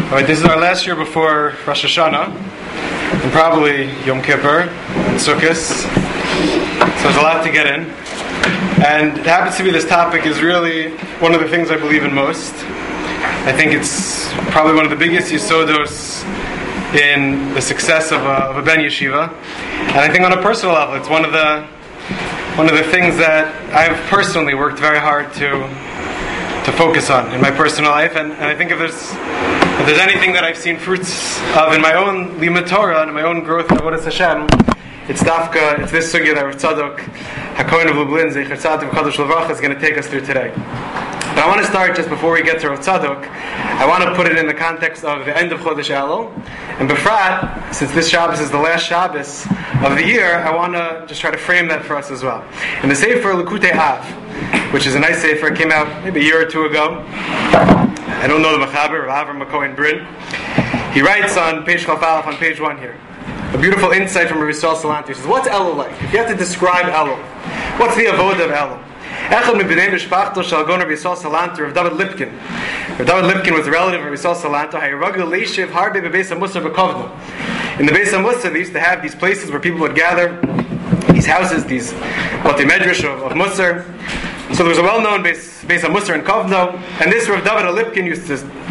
Alright, this is our last year before Rosh Hashanah, and probably Yom Kippur, and Sukkot, so there's a lot to get in. And it happens to be this topic is really one of the things I believe in most. I think it's probably one of the biggest yisodos in the success of a ben yeshiva. And I think on a personal level, it's one of the things that I've personally worked very hard to focus on in my personal life. And I think if there's anything that I've seen fruits of in my own limud Torah and my own growth in Avodas Hashem, it's this sugya that Rav Tzadok HaKohen of Lublin, Zecher Tzadok Kadosh Levracha, is going to take us through today. But I want to start just before we get to Rav Tzadok. I want to put it in the context of the end of Chodesh Elul, and Befrat, since this Shabbos is the last Shabbos of the year, I want to just try to frame that for us as well. In the Sefer Likutei Av, which is a nice Sefer, came out maybe a year or two ago. I don't know the Mechaber, Rav Avram McCohen Brin. He writes on page Chaf Aleph, on page 1 here, a beautiful insight from Rav Yisrael Salanter. He says, what's Elul like? If you have to describe Elul, what's the avodah of Elul? Echad mibnei mishpachto shel Gon Rav Yisrael Salanter, Rav David Lipkin. Rav David Lipkin was a relative of Rav Yisrael Salanter. Hayaragel leishiv harbe bebeis hamusar b'kovno. In the Beis HaMusar, they used to have these places where people would gather, these houses, these what the medrash of Musar. So there was a well-known Beis HaMusar in Kovno, and this Rav David Lipkin used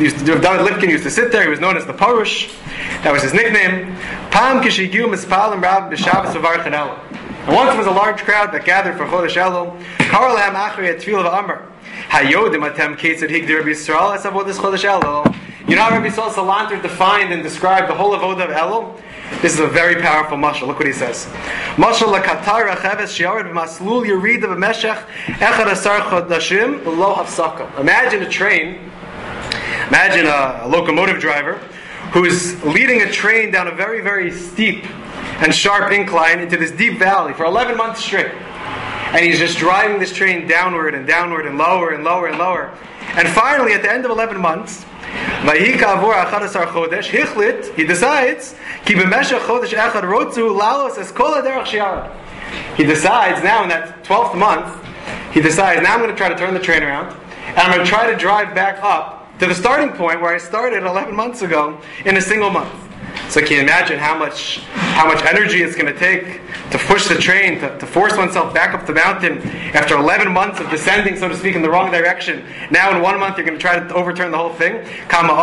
to sit there. He was known as the Parush. That was his nickname. Pam kishigiu mispalim rab b'Shabbos v'varchen Elul. And once there was a large crowd that lathered for Chodesh Elul. Kar lahem achrei tefillah v'amar hayodim atem ketzad higdir Rabbi Yisrael es avodas Chodesh Elul. You know how Rabbi Yisrael Salanter defined and described the whole avodah of Elul? This is a very powerful mashal. Look what he says. Mashal lakatar racheves shiared b'maslul yerida b'meshech echad asar chodashim v'lo hafsaka. Imagine a train. Imagine a locomotive driver who is leading a train down a very, very steep and sharp incline into this deep valley for 11 months straight. And he's just driving this train downward and downward and lower and lower and lower. And finally, at the end of 11 months, he decides, now in that 12th month, he decides, now I'm going to try to turn the train around, and I'm going to try to drive back up to the starting point where I started 11 months ago in a single month. So can you imagine how much energy it's going to take to push the train, to force oneself back up the mountain after 11 months of descending, so to speak, in the wrong direction. Now in 1 month you're going to try to overturn the whole thing. This is what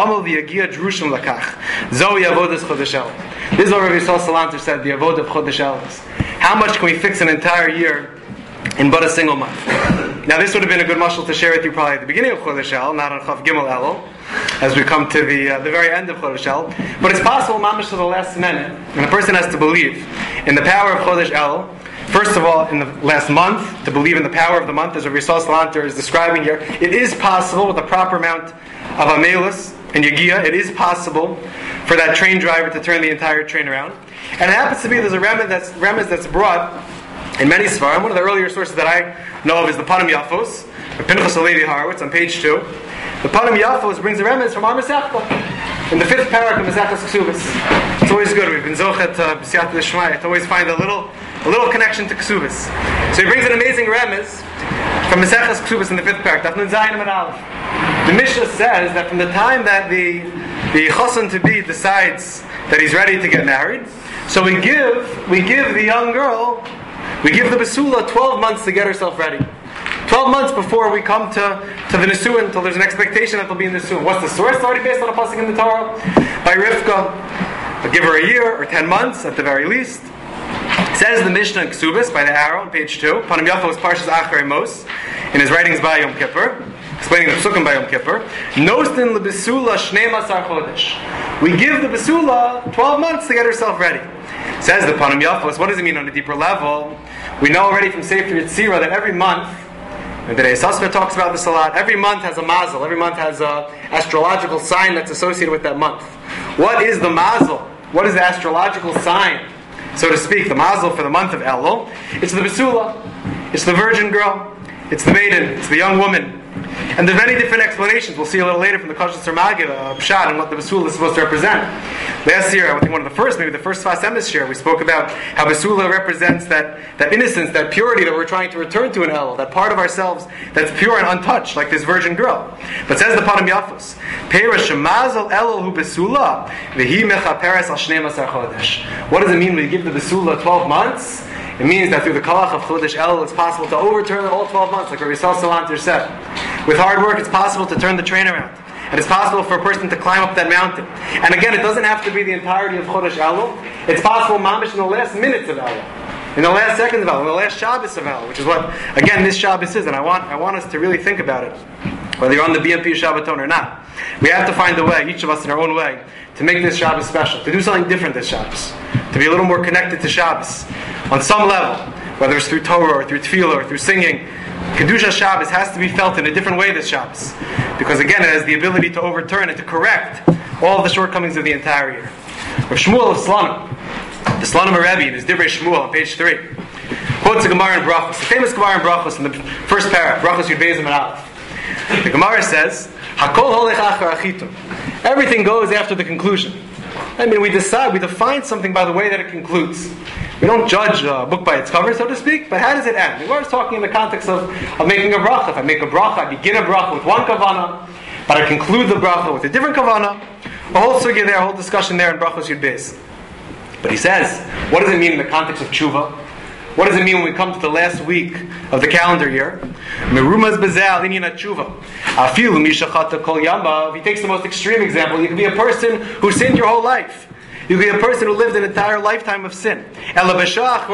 Rabbi Yisrael Salanter said, the avodah of Chodesh Elul is. How much can we fix an entire year in but a single month? Now this would have been a good mashal to share with you probably at the beginning of Chodesh Elul, not on Chaf Gimel Elul, as we come to the very end of Chodesh Elul. But it's possible, mamash, to the last minute, and a person has to believe in the power of Chodesh Elul. First of all, in the last month, to believe in the power of the month, as Rabbi Yisrael Salanter is describing here. It is possible with the proper amount of amelus and yagia. It is possible for that train driver to turn the entire train around. And it happens to be there's a remez that's brought in many Sfarim. One of the earlier sources that I know of is the Panim Yafos, or Pinchas Halevi Horowitz, on page 2. The Panim Yafos brings a remez from Ar Masechta, in the 5th parak of Maseches Ksubas. It's always good. We've been zochet b'siyata d'shmaya to always find a little connection to Ksubas. So he brings an amazing remez from Maseches Ksubas in the 5th parak, Daf Nun Zayin Amud Aleph. The Mishnah says that from the time that the chassan to be decides that he's ready to get married, so we give the young girl, we give the basula 12 months to get herself ready. 12 months before we come to the Nisuin, until there's an expectation that there'll be a Nisuin. What's the source? It's already based on a pasuk in the Torah by Rivka. I'll give her a year or 10 months at the very least. It says the Mishnah in Ksubis by the arrow on page 2. Panim Yafos Parshas Acharei Mos in his writings by Yom Kippur, explaining the Psukim by Yom Kippur. Nostin lebesula shnei masar chodesh. We give the basula 12 months to get herself ready. Says the Panim Yafos. What does it mean on a deeper level? We know already from Sefer Yetzirah that every month, and the Reis Asra talks about this a lot, every month has a mazel. Every month has an astrological sign that's associated with that month. What is the mazel? What is the astrological sign, so to speak, the mazel for the month of Elul? It's the basula. It's the virgin girl. It's the maiden. It's the young woman. And there's many different explanations. We'll see a little later from the Kashas Magid, Pshat, and what the Basula is supposed to represent. Last year, I think one of the first, maybe the first Sfas Emes year, we spoke about how Basula represents that innocence, that purity that we're trying to return to in Elul, that part of ourselves that's pure and untouched, like this virgin girl. But says the Panim Yafos, Peira Shemazal Elul hu Basula, V'hi Mechaperes al Shnei Masar Chodesh. What does it mean when you give the Basula 12 months? It means that through the Kalach of Chodesh Elul, it's possible to overturn all 12 months, like Rabbi Yisrael Salanter said. With hard work, it's possible to turn the train around. And it's possible for a person to climb up that mountain. And again, it doesn't have to be the entirety of Chodesh Elul. It's possible, mamish, in the last minutes of Elul, in the last seconds of Elul, in the last Shabbos of Elul, which is what, again, this Shabbos is. And I want us to really think about it, whether you're on the BMP Shabbaton or not. We have to find a way, each of us in our own way, to make this Shabbos special, to do something different this Shabbos, to be a little more connected to Shabbos on some level, whether it's through Torah or through Tefillah or through singing. Kedusha Shabbos has to be felt in a different way this Shabbos, because again, it has the ability to overturn and to correct all of the shortcomings of the entire year. Rav Shmuel of Slonim, the Slonim Rebbe, in his Divrei Shmuel on page 3, quotes a Gemara in Brachos, the famous Gemara in Brachos in the first paragraph, Brachos Yud Beis and Aleph. The Gemara says, Hakol holech achar achitum. Everything goes after the conclusion. I mean, we define something by the way that it concludes. We don't judge a book by its cover, so to speak, but how does it end? We're talking in the context of making a bracha. If I make a bracha, I begin a bracha with one kavanah, but I conclude the bracha with a different kavanah. A whole sugya there, a whole discussion there in Brachos Yud Beis. But he says, what does it mean in the context of tshuva? What does it mean when we come to the last week of the calendar year? Merumaz bezel inyan tshuva. Afilu mishachata kol yama. If he takes the most extreme example, you can be a person who sinned your whole life. You can be a person who lived an entire lifetime of sin. And in the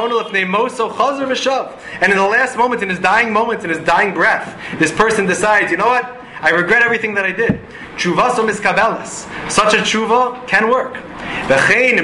last moment, in his dying moment, in his dying breath, this person decides, you know what? I regret everything that I did. Tshuvaso miskabelas. Such a tshuva can work. The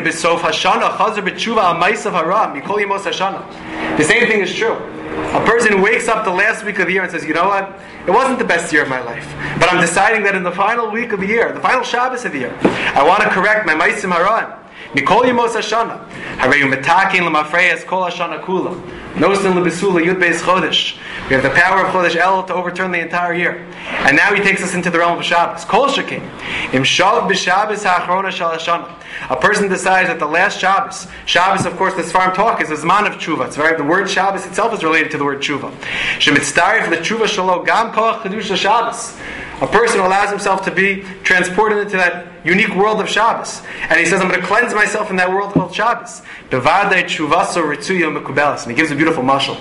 same thing is true. A person who wakes up the last week of the year and says, you know what? It wasn't the best year of my life, but I'm deciding that in the final week of the year, the final Shabbos of the year, I want to correct my Maisim Hara'im. Mikol Yemos Hashana. Hareyu metakin l'mafreyas kol Hashana kula. Nosin l'besula Yud Beis Chodesh. We have the power of Chodesh Elul to overturn the entire year. And now he takes us into the realm of Shabbos. Kol Shekin. Im Shav b'Shabbos ha'achrona shal Hashana. A person decides that the last Shabbos, Shabbos, of course, the Sfarim talk is a Zman of Tshuva. It's the word Shabbos itself is related to the word Tshuva. Shemitztarif l'Tshuva shalo gam koach kedusha Shabbos. A person allows himself to be transported into that unique world of Shabbos. And he says, I'm going to cleanse myself in that world called Shabbos. Bevadei tshuvaso ritzuya mekubelas. And he gives a beautiful mashal.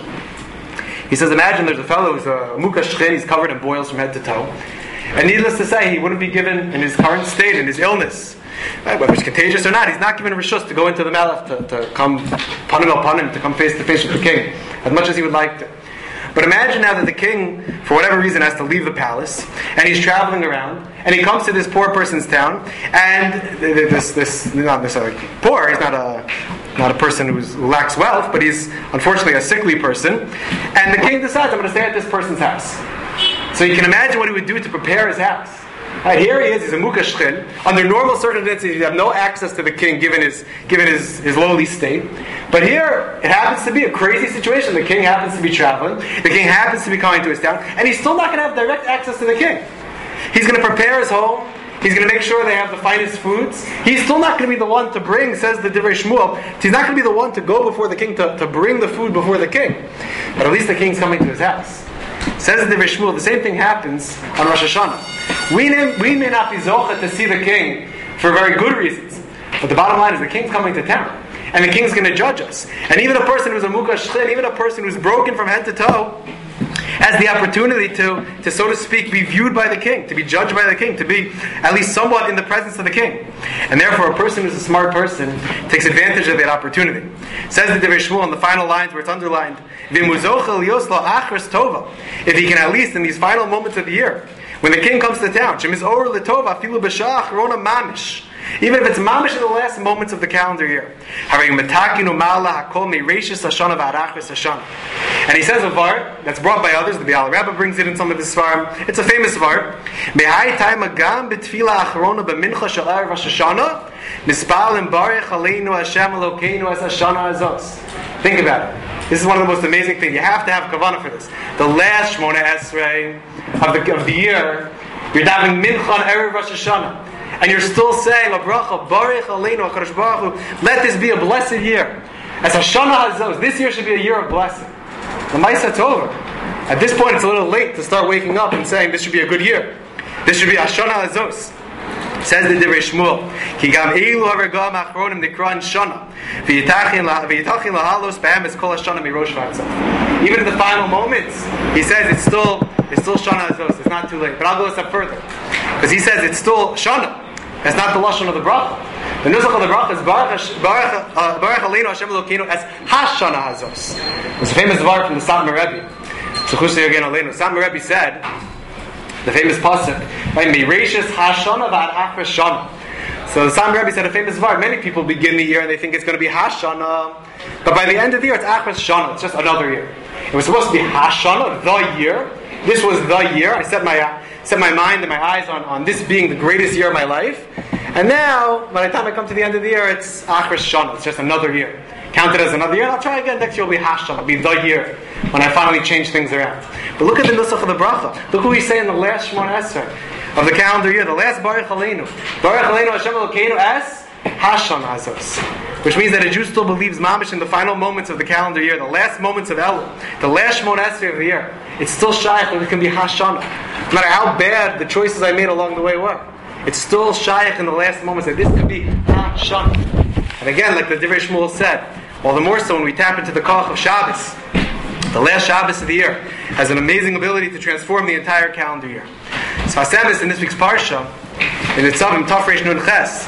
He says, imagine there's a fellow who's a muka shchin, he's covered in boils from head to toe. And needless to say, he wouldn't be given, in his current state, in his illness, whether it's contagious or not, he's not given rishus to go into the melech, to come panim el panim, to come face to face with the king, as much as he would like to. But imagine now that the king, for whatever reason, has to leave the palace, and he's traveling around, and he comes to this poor person's town, and this not necessarily poor, he's not a person who lacks wealth, but he's unfortunately a sickly person, and the king decides, I'm going to stay at this person's house. So you can imagine what he would do to prepare his house. Right, here he is, he's a muka shchin. Under normal circumstances, you have no access to the king given his lowly state. But here, it happens to be a crazy situation. The king happens to be traveling. The king happens to be coming to his town. And he's still not going to have direct access to the king. He's going to prepare his home. He's going to make sure they have the finest foods. He's still not going to be the one to bring, says the Divrei Shmuel, he's not going to be the one to go before the king, to bring the food before the king. But at least the king's coming to his house. Says the Divrei Shmuel, the same thing happens on Rosh Hashanah. We may not be zocheh to see the king for very good reasons, but the bottom line is the king's coming to town, and the king's going to judge us. And even a person who's a muka shchin, even a person who's broken from head to toe, has the opportunity to, so to speak, be viewed by the king, to be judged by the king, to be at least somewhat in the presence of the king. And therefore, a person who's a smart person takes advantage of that opportunity. Says the Divrei Shmuel in the final lines where it's underlined, if he can at least, in these final moments of the year, when the king comes to town, even if it's mamish in the last moments of the calendar year. And he says a var that's brought by others. The Bial Rabbah brings it in some of his svarim. It's a famous var. Think about it. This is one of the most amazing things. You have to have kavanah for this. The last Shmona Esrei of the year, you're davening Mincha on Erev Rosh Hashanah, and you're still saying, "Abracha Baruch Aleinu HaKadosh Baruch Hu." Let this be a blessed year. As Hashanah Hazos, this year should be a year of blessing. The Ma'aseh Tova. At this point, it's a little late to start waking up and saying this should be a good year. This should be Hashanah Hazos. Says the Divrei Shmuel, Ki gam eilu haregam achronim nikran shana, v'yitachin lahalos b'hem es kol hashana mirosh v'atzah. Even in the final moments, he says it's still Shana Hazos. It's not too late. But I'll go a step further, because he says it's still Shana. That's not the lashon of the bracha. The nusach of the bracha is Baruch Aleinu Hashem Elokeinu as Hashana Hazos. It's a famous word from the Satmar Rebbe. Satmar Rebbe said, the famous pasuk, right? Meireshis Hashana v'ad Achras Shana. So the Satmar Rebbe said a famous word. Many people begin the year and they think it's going to be Hashana, but by the end of the year it's Achras Shana. It's just another year. It was supposed to be Hashana, the year. This was the year. I set my mind and my eyes on this being the greatest year of my life. And now, by the time I come to the end of the year, it's Achras Shana. It's just another year. Count it as another year, and I'll try again. Next year will be Hashana. It'll be the year when I finally change things around. But look at the nusach of the bracha. Look what we say in the last Shmona Esrei of the calendar year. The last Baruch Aleinu. Baruch Aleinu Hashem Elokeinu as Hashana Hazos. Which means that a Jew still believes mamish in the final moments of the calendar year, the last moments of Elul, the last Shmona Esrei of the year. It's still shaykh and it can be Hashana. No matter how bad the choices I made along the way were, it's still shaykh in the last moments that this could be Hashana. And again, like the Divrei Shmuel said, all the more so when we tap into the koach of Shabbos. The last Shabbos of the year has an amazing ability to transform the entire calendar year. Sfas Emes in this week's Parsha, in Nitzavim Taf Reish Nun Ches,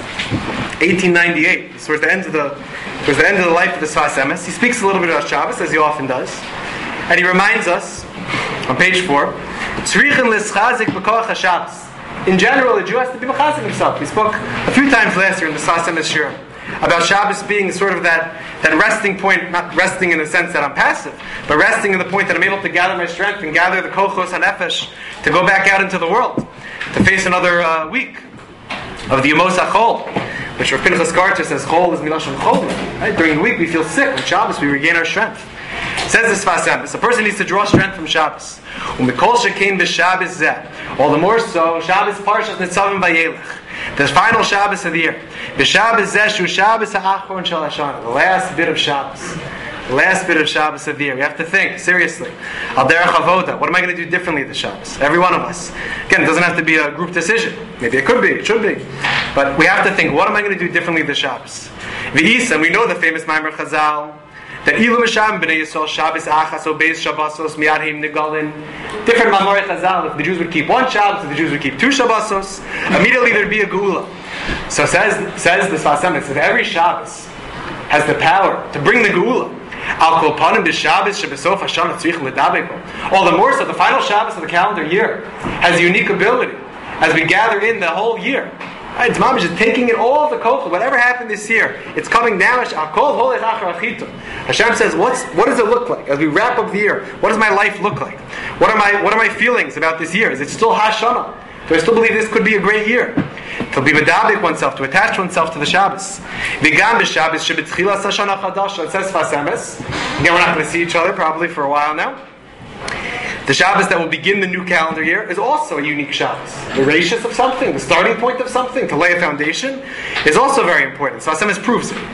1898, towards the end of the life of the Sfas Emes, he speaks a little bit about Shabbos, as he often does, and he reminds us, on page 4, Tzrichen l'schazik b'koach HaShabbos. In general, a Jew has to be mechazik himself. We spoke a few times last year in the Sfas Emes Shir about Shabbos being sort of that resting point, not resting in the sense that I'm passive, but resting in the point that I'm able to gather my strength and gather the kochos hanefesh to go back out into the world, to face another week of the Yemos HaChol, which Rav Pinchas Karter says Chol is milashon chol. Right? During the week we feel sick. On Shabbos we regain our strength. It says this Sfas Emes, a person needs to draw strength from Shabbos. Umikol shekein b'Shabbos zeh. All the more so, Shabbos Parshas Nitzavim Vayelech, the final Shabbos of the year. B'Shabbos zeh shu Shabbos ha'achron shel Hashanah, the last bit of Shabbos. The last bit of Shabbos of the year. We have to think, seriously. Al derech avoda. What am I going to do differently this Shabbos? Every one of us. Again, it doesn't have to be a group decision. Maybe it could be, it should be. But we have to think, what am I going to do differently this Shabbos? V'isa, and we know the famous Maimer Chazal, that Ilu Misham B'nei Yisrael Shabbos Achas Obeis Shabbosos Miyadhim Nigalin. Different Mamorei Chazal. If the Jews would keep one Shabbos, if the Jews would keep 2 Shabbosos, immediately there'd be a Geula. So says the Sfas Emes that every Shabbos has the power to bring the Geula. Al Kol Panim B'Shabbos Shebesof Hashanah Tzrich L'Dabeko. All the more so, the final Shabbos of the calendar year has a unique ability as we gather in the whole year. Right, it's mamish is taking in all the kochel, whatever happened this year, it's coming down. Hashem says, what does it look like as we wrap up the year? What does my life look like? What are my feelings about this year? Is it still Hashana? Do I still believe this could be a great year? To be medabik oneself, to attach oneself to the Shabbos. V'gam b'Shabbos shebetchilas hashana chadash. It says Sfas Emes. Again, we're not going to see each other probably for a while now. The Shabbos that will begin the new calendar year is also a unique Shabbos. The rashis of something, the starting point of something, to lay a foundation, is also very important. So Sfas Emes proves it.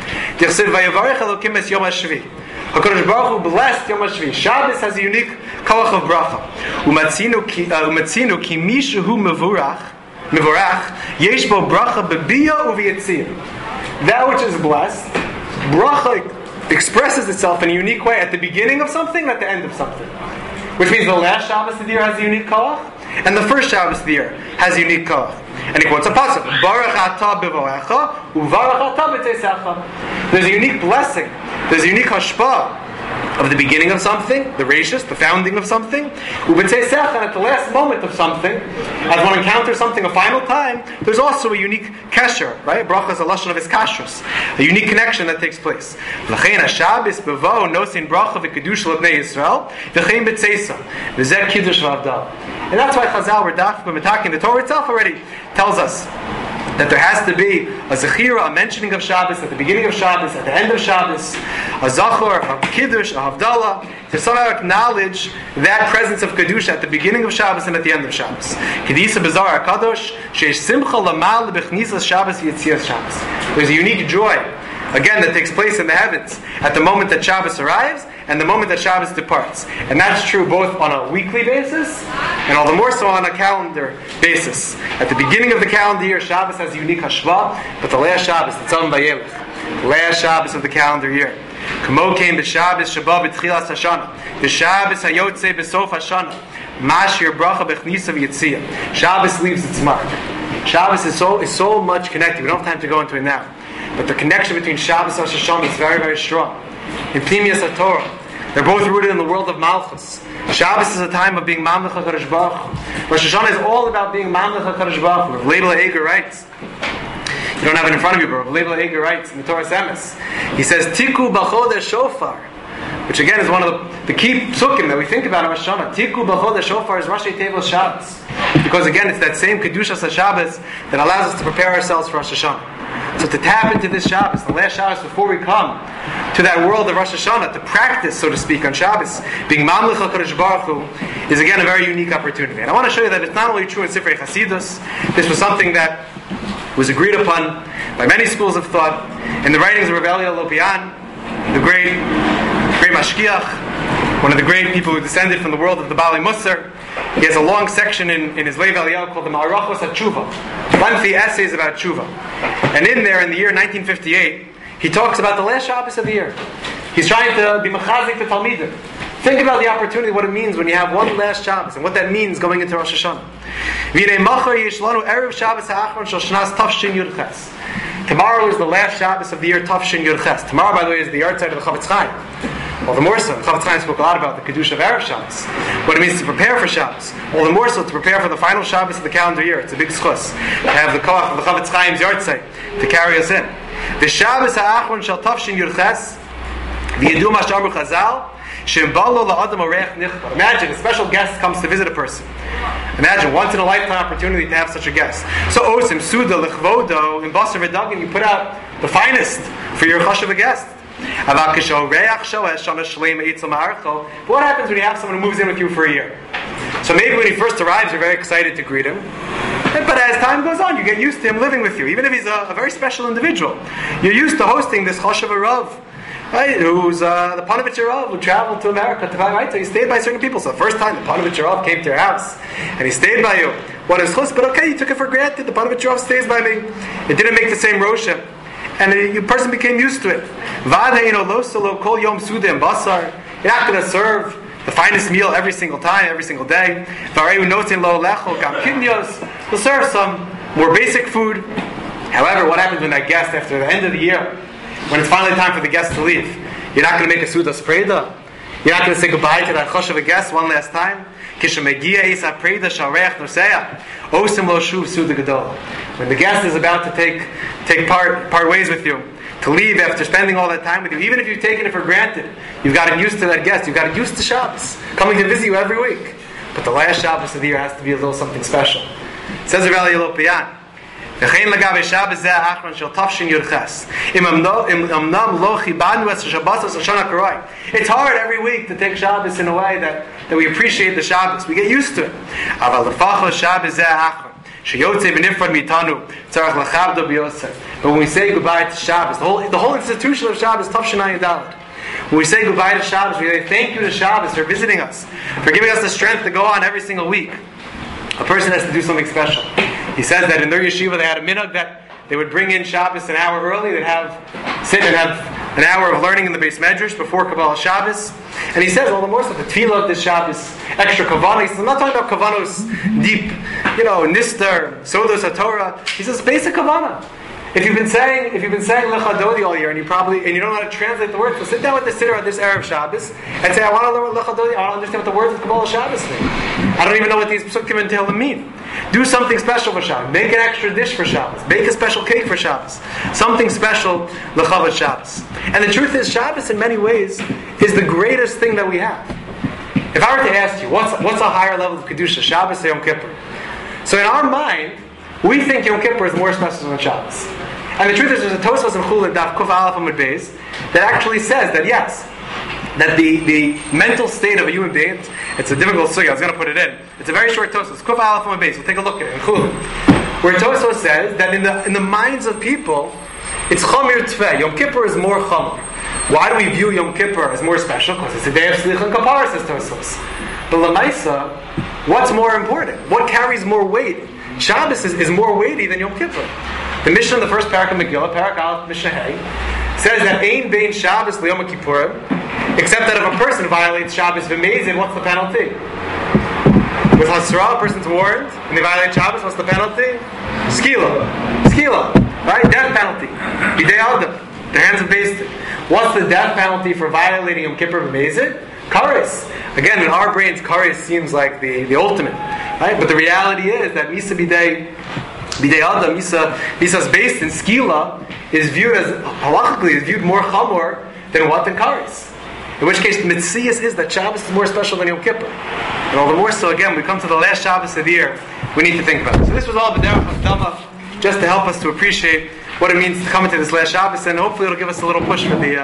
HaKadosh Baruch Hu blessed Yom HaShvi. Shabbos has a unique koach of bracha. Umatzinu ki mishu hu mevorach yesh bo bracha bebiya uviyatzir. That which is blessed, bracha expresses itself in a unique way at the beginning of something and at the end of something. Which means the last Shabbos of the year has a unique koach, and the first Shabbos of the year has a unique koach. And he quotes a pasuk: Baruch atah b'voecha, uvarach atah b'teisecha. There's a unique blessing. There's a unique hashpah of the beginning of something, the rashis, the founding of something, u'b'teisecha, and at the last moment of something, as one encounters something a final time, there's also a unique kesher, right? Bracha is a lashon of his kashrus, a unique connection that takes place. L'chein haShabbos b'vo nosin bracha v'kedusha l'bnei Yisrael v'chein b'tzeisa v'zeh kiddush v'avdal. And that's why Chazal were daf b'metakin. The Torah itself already tells us that there has to be a zechira, a mentioning of Shabbos at the beginning of Shabbos, at the end of Shabbos, a zachor, a kiddush, a havdalah, to somehow acknowledge that presence of kedusha at the beginning of Shabbos and at the end of Shabbos. Kedisa Bazar HaKadosh, sheish simcha lamal b'chnisas Shabbos v'yetzias Shabbos. There's a unique joy, again, that takes place in the heavens at the moment that Shabbos arrives and the moment that Shabbos departs. And that's true both on a weekly basis and all the more so on a calendar basis. At the beginning of the calendar year, Shabbos has a unique hashva, but the last Shabbos, the Tzom Vayelech, the last Shabbos of the calendar year. Kamo came b'Shabbos Shabbat b'Tchilas Hashana, the Shabbos Hayotze b'Sof Hashana, Mashir Bracha b'Chnisa v'Yitzia. Shabbos leaves its mark. Shabbos is so much connected. We don't have time to go into it now. But the connection between Shabbos and Rosh Hashanah is very, very strong. In Pnimius HaTorah, they're both rooted in the world of Malchus. Shabbos is a time of being Mamlech HaKadosh Baruch Hu. Rosh Hashanah is all about being Mamlech HaKadosh Baruch Hu. Leibel Eger writes, you don't have it in front of you, but Leibel Eger writes in the Torah Emes, he says, Tiku b'chodesh shofar, which again is one of the key psukim that we think about in Rosh Hashanah. Tiku b'chodesh shofar is Rashi Tevos Shabbos. Because again, it's that same Kedushas HaShabbos that allows us to prepare ourselves for Rosh Hashanah. So to tap into this Shabbos, the last Shabbos before we come to that world of Rosh Hashanah, to practice, so to speak, on Shabbos, being Mamlech HaKadosh Baruch Hu, is again a very unique opportunity. And I want to show you that it's not only true in Sifrei Chasidus, this was something that was agreed upon by many schools of thought. In the writings of Rav Elia Lopian, the great Mashgiach, one of the great people who descended from the world of the Bali Musar, he has a long section in his Lev Eliyahu called the Ma'arachos HaTshuva, lengthy essays about Tshuva. And in there, in the year 1958, he talks about the last Shabbos of the year. He's trying to be mechazik to Talmidim. Think about the opportunity, what it means when you have one last Shabbos, and what that means going into Rosh Hashanah. Tomorrow is the last Shabbos of the year, Tafshin Yud Ches. Tomorrow, by the way, is the yahrzeit of the Chavetz Chaim. All the more so, the Chavetz Chaim spoke a lot about the Kedusha of Erev Shabbos, what it means to prepare for Shabbos. All the more so to prepare for the final Shabbos of the calendar year. It's a big schus to have the koach of the Chavetz Chaim's yahrzeit to carry us in. The Shabbos ha'achron shel Tafshin Yud Ches, v'yedu ma she'amru Chazal, she'mbalo la'adam oreach nichbar. Imagine a special guest comes to visit a person. Imagine, once in a lifetime opportunity to have such a guest. So osim suda lechvodo in basar v'dagim, you put out the finest for your chashav a guest. But what happens when you have someone who moves in with you for a year? So maybe when he first arrives, you're very excited to greet him. But as time goes on, you get used to him living with you. Even if he's a very special individual, you're used to hosting this chashav rav, right? Who's the Panovich Rav who traveled to America to buy, right? So he stayed by certain people. So the first time the Panovich Rav came to your house and he stayed by you, what is chus? But okay, you took it for granted. The Panovich Rav stays by me. It didn't make the same roshem. And the person became used to it. You're not going to serve the finest meal every single time, every single day. You'll serve some more basic food. However, what happens when that guest, after the end of the year, when it's finally time for the guest to leave, you're not going to make a Sudas Preda? You're not going to say goodbye to that chosh of a guest one last time? When the guest is about to take part ways with you, to leave after spending all that time with you, even if you've taken it for granted, you've gotten used to that guest, you've gotten used to Shabbos, coming to visit you every week. But the last Shabbos of the year has to be a little something special. It says Rav Elia Lopian, it's hard every week to take Shabbos in a way that we appreciate the Shabbos. We get used to it. But when we say goodbye to Shabbos, the whole institution of Shabbos, Tafshin Dalet. When we say goodbye to Shabbos, we say thank you to Shabbos for visiting us, for giving us the strength to go on every single week. A person has to do something special. He says that in their yeshiva they had a minhag that they would bring in Shabbos an hour early. They'd sit and have an hour of learning in the Beis Medrash before Kabbalah Shabbos. And he says, all the more so, the tefillah of this Shabbos, extra kavanah. He says, I'm not talking about kavanos deep, nistar, sodos haTorah. He says, basic kavanah. If you've been saying Lecha Dodi all year and you don't know how to translate the words, so sit down with the siddur on this Erev Shabbos and say, I want to learn what Lecha Dodi, I want to understand what the words of Kabbalah Shabbos mean. I don't even know what these psukim entail to mean. Do something special for Shabbos. Make an extra dish for Shabbos. Bake a special cake for Shabbos. Something special Lechavot Shabbos. And the truth is, Shabbos in many ways is the greatest thing that we have. If I were to ask you, what's a higher level of Kedusha, Shabbos or Yom Kippur? So in our mind, We think Yom Kippur is more special than Shabbos. And the truth is, there's a Tosfos in Chulin Daf Kuf Aleph Amud Beis that actually says that yes, that the mental state of a human being, it's a difficult sugya, I was going to put it in. It's a very short Tosfos, Kuf Aleph Amud Beis. We'll take a look at it in Chulin, where Tosfos says that in the minds of people, it's Chamir Tveh. Yom Kippur is more Chamir. Why do we view Yom Kippur as more special? Because it's a day of Slicha and Kapara, says Tosfos. But Lamaisa, what's more important? What carries more weight? Shabbos is more weighty than Yom Kippur. The Mishnah in the first parak of Megillah, parak Aleph Mishnah Hey, says that Ein Bein Shabbos L'Yom Kippurim, except that if a person violates Shabbos v'mezid, what's the penalty? With Hasra, a person's warned, and they violate Shabbos, what's the penalty? Skila, right? Death penalty. Bidei Adam, the hands of Beis Din. What's the death penalty for violating Yom Kippur v'mezid? Kares. Again, in our brains, Kares seems like the ultimate, right? But the reality is that Misa Bidei Adam, Misa's based in Skila, is viewed as, halachically, is viewed more chamor than what? Than Kares. In which case, the Mitzias is that Shabbos is more special than Yom Kippur. And all the more so, again, we come to the last Shabbos of the year, we need to think about it. So this was all the Derech Hakdama, just to help us to appreciate what it means to come into this last Shabbos, and hopefully it'll give us a little push for the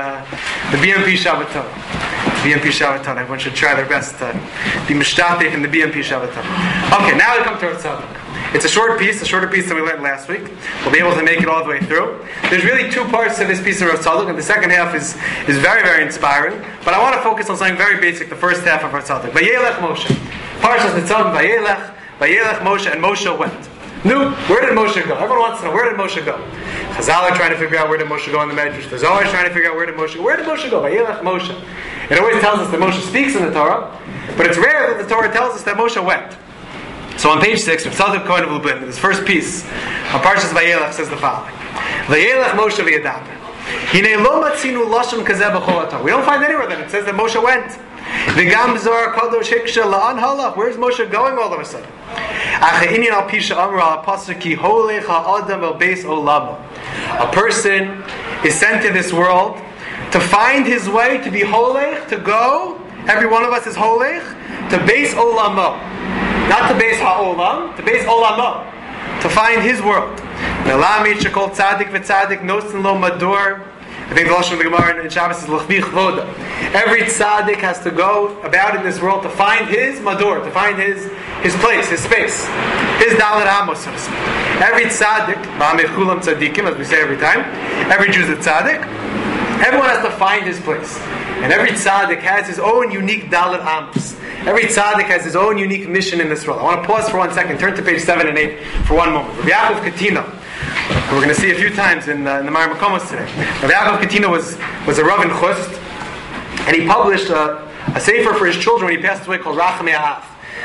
BMP Shabbaton. BMP Shabbaton. Everyone should try their best to be mishtatek in the BMP Shabbaton. Okay, now we come to our tzaddik. It's a short piece, a shorter piece than we learned last week. We'll be able to make it all the way through. There's really two parts to this piece of Rav Tzadok, and the second half is very, very inspiring. But I want to focus on something very basic, the first half of Rav Tzadok. Vayelech Moshe. Parshas Nitzavim, Vayelech Moshe, and Moshe went. Where did Moshe go? Everyone wants to know, where did Moshe go? Chazal are trying to figure out where did Moshe go in the Medrash. The Zohar is trying to figure out where did Moshe go. Where did Moshe go? Vayelech Moshe. It always tells us that Moshe speaks in the Torah, but it's rare that the Torah tells us that Moshe went. So on page 6, Rav Tzadok Kohen of Lublin, this first piece on Parshas Vayelech says the following: Vayelech Moshe v'yadaber. Hinei lo matzinu lashon kazeh b'chol haTorah. We don't find anywhere that it says that Moshe went. V'gam Zohar kadosh hiksha la'an halach. Where's Moshe going all of a sudden? Acheinin al pisha amra al pasuk ki holech ha'adam el beis olamo. A person is sent to this world to find his way, to be holech, to go. Every one of us is holech to beis olamo. Not to base ha'olam, to base olamo, to find his world. Melami shekol tzadik v'tzadik nosin lo madur. I think the Lashon of the Gemara in Shabbos is l'chvi chvoda. Every tzadik has to go about in this world to find his madur, to find his place, his space, his dalet amos, so to speak. Every tzadik, ba'amei chulam tzadikim, as we say every time, every Jew is a tzadik. Everyone has to find his place, and every tzadik has his own unique dalet amos. Every tzaddik has his own unique mission in this world. I want to pause for 1 second. Turn to page 7 and 8 for one moment. Rabbi Yaakov Katina, who we're going to see a few times in the Mar Makomos today. Rabbi Yaakov Katina was a Rav in Chust, and he published a sefer for his children when he passed away called Rachamei Ha'af.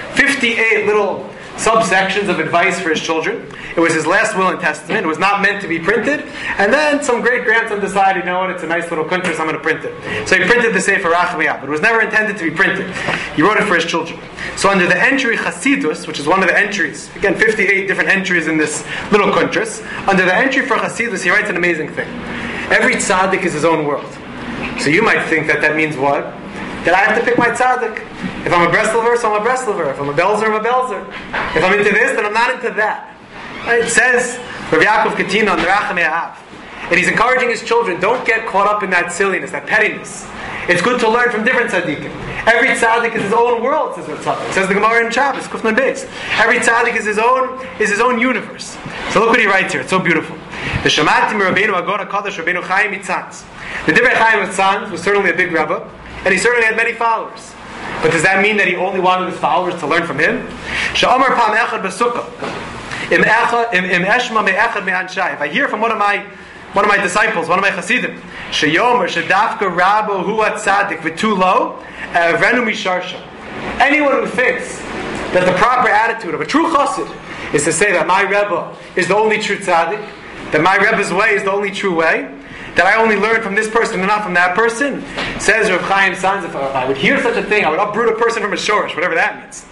58 little subsections of advice for his children. It was his last will and testament. It was not meant to be printed. And then some great-grandson decided, you know what, it's a nice little country, so I'm going to print it. So he printed the Sefer Rachamei Ha'af, but it was never intended to be printed. He wrote it for his children. So under the entry Chasidus, which is one of the entries, again, 58 different entries in this little kuntras, under the entry for Chasidus, he writes an amazing thing. Every tzaddik is his own world. So you might think that means what? That I have to pick my tzaddik. If I'm a Breslover, so I'm a Breslover. If I'm a Belzer, I'm a Belzer. If I'm into this, then I'm not into that. It says Rav Yaakov Katina on the Rachamei Ha'af. And he's encouraging his children, don't get caught up in that silliness, that pettiness. It's good to learn from different tzaddikim. Every tzaddik is his own world, says Rav Tzaddik. It says the Gemara in Shabbos, Kuf Nun Beis. Every tzaddik is his own universe. So look what he writes here. It's so beautiful. The Shemati Rabbeinu Agon HaKadosh Rabbeinu Chaim Yitzhak. The Divrei Chaim Yitzhak was certainly a big Rebbe, and he certainly had many followers. But does that mean that he only wanted his followers to learn from him? Sha'amar Pam Echad B'Sukkah. Im Eshma Me'echad Me'anshai. If I hear from one of my disciples, one of my Hasidim, Sheyomer Shadafka Rabo Huat Tzadik V'Tulo Vrenu Misharsha. Anyone who thinks that the proper attitude of a true Chassid is to say that my Rebbe is the only true Tzadik, that my Rebbe's way is the only true way, that I only learn from this person and not from that person, says Rav Chaim Sanz, if I would hear such a thing, I would uproot a person from a shorish, whatever that means.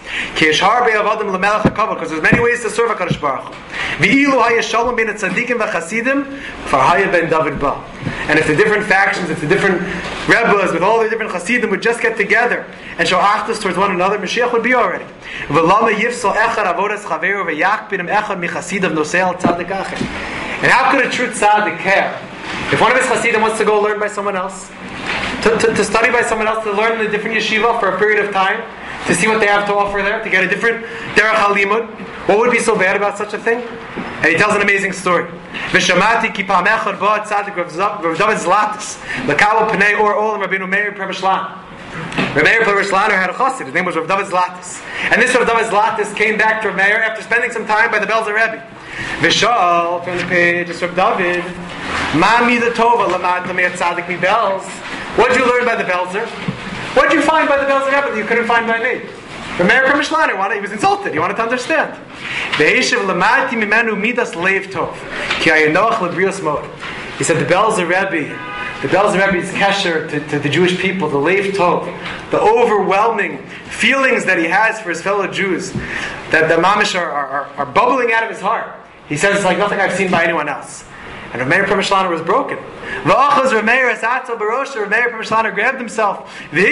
Because there's many ways to serve HaKadosh Baruch Hu. And if the different factions, if the different rebels with all the different Hasidim would just get together and show achdus towards one another, Mashiach would be already. And how could a true tzaddik care if one of his Hasidim wants to go learn by someone else? To study by someone else, to learn in a different yeshiva for a period of time, to see what they have to offer there, to get a different derech halimud. What would be so bad about such a thing? And he tells an amazing story. V'shamati ki pa'am echad ba'ad tzaddik Rav David Zlatis l'kalo p'nei or olam Rabbeinu Meir Premishlana. Rabbi Meir Premishlana had a chassid. His name was Rav David Zlatis. And this Rav David Zlatis came back to Rav Meir after spending some time by the Belzer Rebbe. V'shal, from the page, it's Rav David. Ma mida tova lamad l'meir tzaddik mi bells. What did you learn by the Belzer? What did you find by the Belzer Rebbe that you couldn't find by me? From Meir Premishlana, he was insulted. He wanted to understand. He said the Belzer Rebbe's kesher to the Jewish people, the Leiv Tov, the overwhelming feelings that he has for his fellow Jews, that the mamish are bubbling out of his heart. He says it's like nothing I've seen by anyone else. And Rav Meir Premishlana was broken. Rav Meir Premishlana grabbed himself.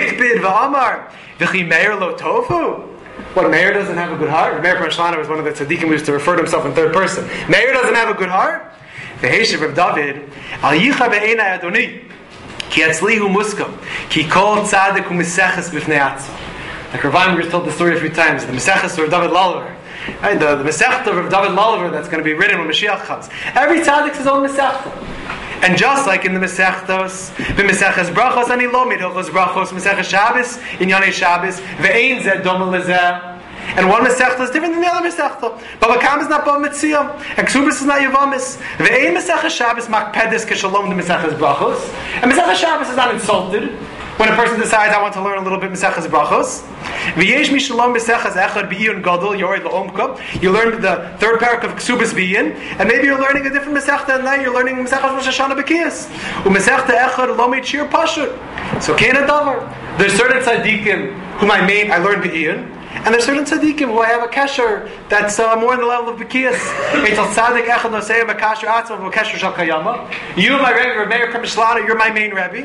What, Meir doesn't have a good heart? Rav Meir Premishlana was one of the tzaddikim who used to refer to himself in third person. Meir doesn't have a good heart? V'heshiv Rav David, Al yicha be'enai Adoni, ki atzlihu muskam, ki kol tzaddik hu meseches b'fnei atzma. Like Rav Weinberg told the story a few times, the Meseches of Rav David Lalaver. Right, the Masechta of Rav David Lalaver that's going to be written when Mashiach comes. Every tzaddik is his own Masechta. And just like in the Masechtos, the Maseches Brachos, ani lo midhochos Brachos, Maseches Shabbos, in Yonei Shabbos, ve'ein zeh doma lezeh. And one Masechta is different than the other Masechta. Bava Kama is not Bava Metzia, and Ksubis is not Yavamis. Ve'ein Maseches Shabbos makpedes keshalom the Maseches Brachos. And Maseches Shabbos is not insulted when a person decides, I want to learn a little bit Maseches Brachos. V'yesh mishalom Maseches echad b'iyun gadol yored la'omka. You learn the third parak of Ksubis b'iyun, and maybe you're learning a different Masechta at night. You're learning Maseches Rosh Hashanah b'kiyas. U'Masechta echad lo meitshir pashut. So kein adavar. There's certain tzaddikim whom I learned b'iyun. And there's certain tzaddikim who I have a kesher that's more in the level of B'kiyas. You, my Rebbe, Rav Meir Premishlana, you're my main Rebbe.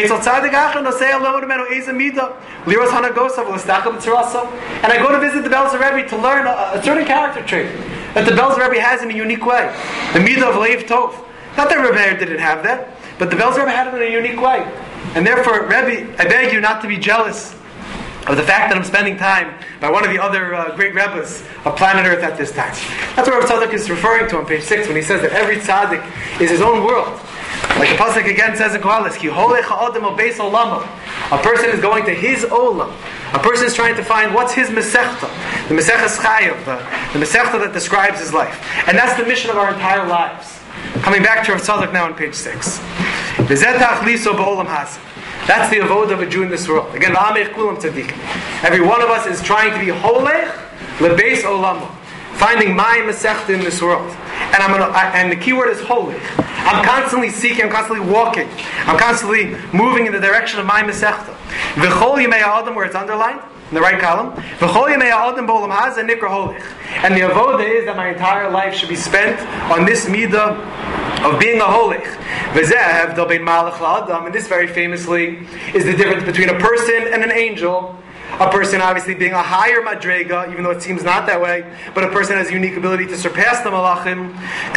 And I go to visit the Belzer Rebbe to learn a certain character trait that the Belzer Rebbe has in a unique way. The midah of Leiv Tov. Not that Rav Meir didn't have that, but the Belzer Rebbe had it in a unique way. And therefore, Rebbe, I beg you not to be jealous of the fact that I'm spending time by one of the other great Rebbes of planet Earth at this time. That's what Rav Tzadok is referring to on page 6 when he says that every tzaddik is his own world. Like the pasuk again says in Koheles, Ki holech ha'adam al beis olamo. A person is going to his olam. A person is trying to find what's his mesechta, the Meseches Chayav, the mesechta that describes his life. And that's the mission of our entire lives. Coming back to Rav Tzadok now on page 6. V'zeh tachliso ba'olam hasim. That's the avodah of a Jew in this world. Again, every one of us is trying to be holech lebeis olamo, finding my mesechta in this world. And the key word is holech. I'm constantly seeking. I'm constantly walking. I'm constantly moving in the direction of my mesechta. V'chol yimei ha'adam, where it's underlined in the right column. V'chol yimei ha'adam b'olam hazeh nikra holech. And the avodah is that my entire life should be spent on this midah of being a holech. V'zeh del bein malach la'adam, and this very famously is the difference between a person and an angel. A person obviously being a higher madrega, even though it seems not that way, but a person has a unique ability to surpass the malachim.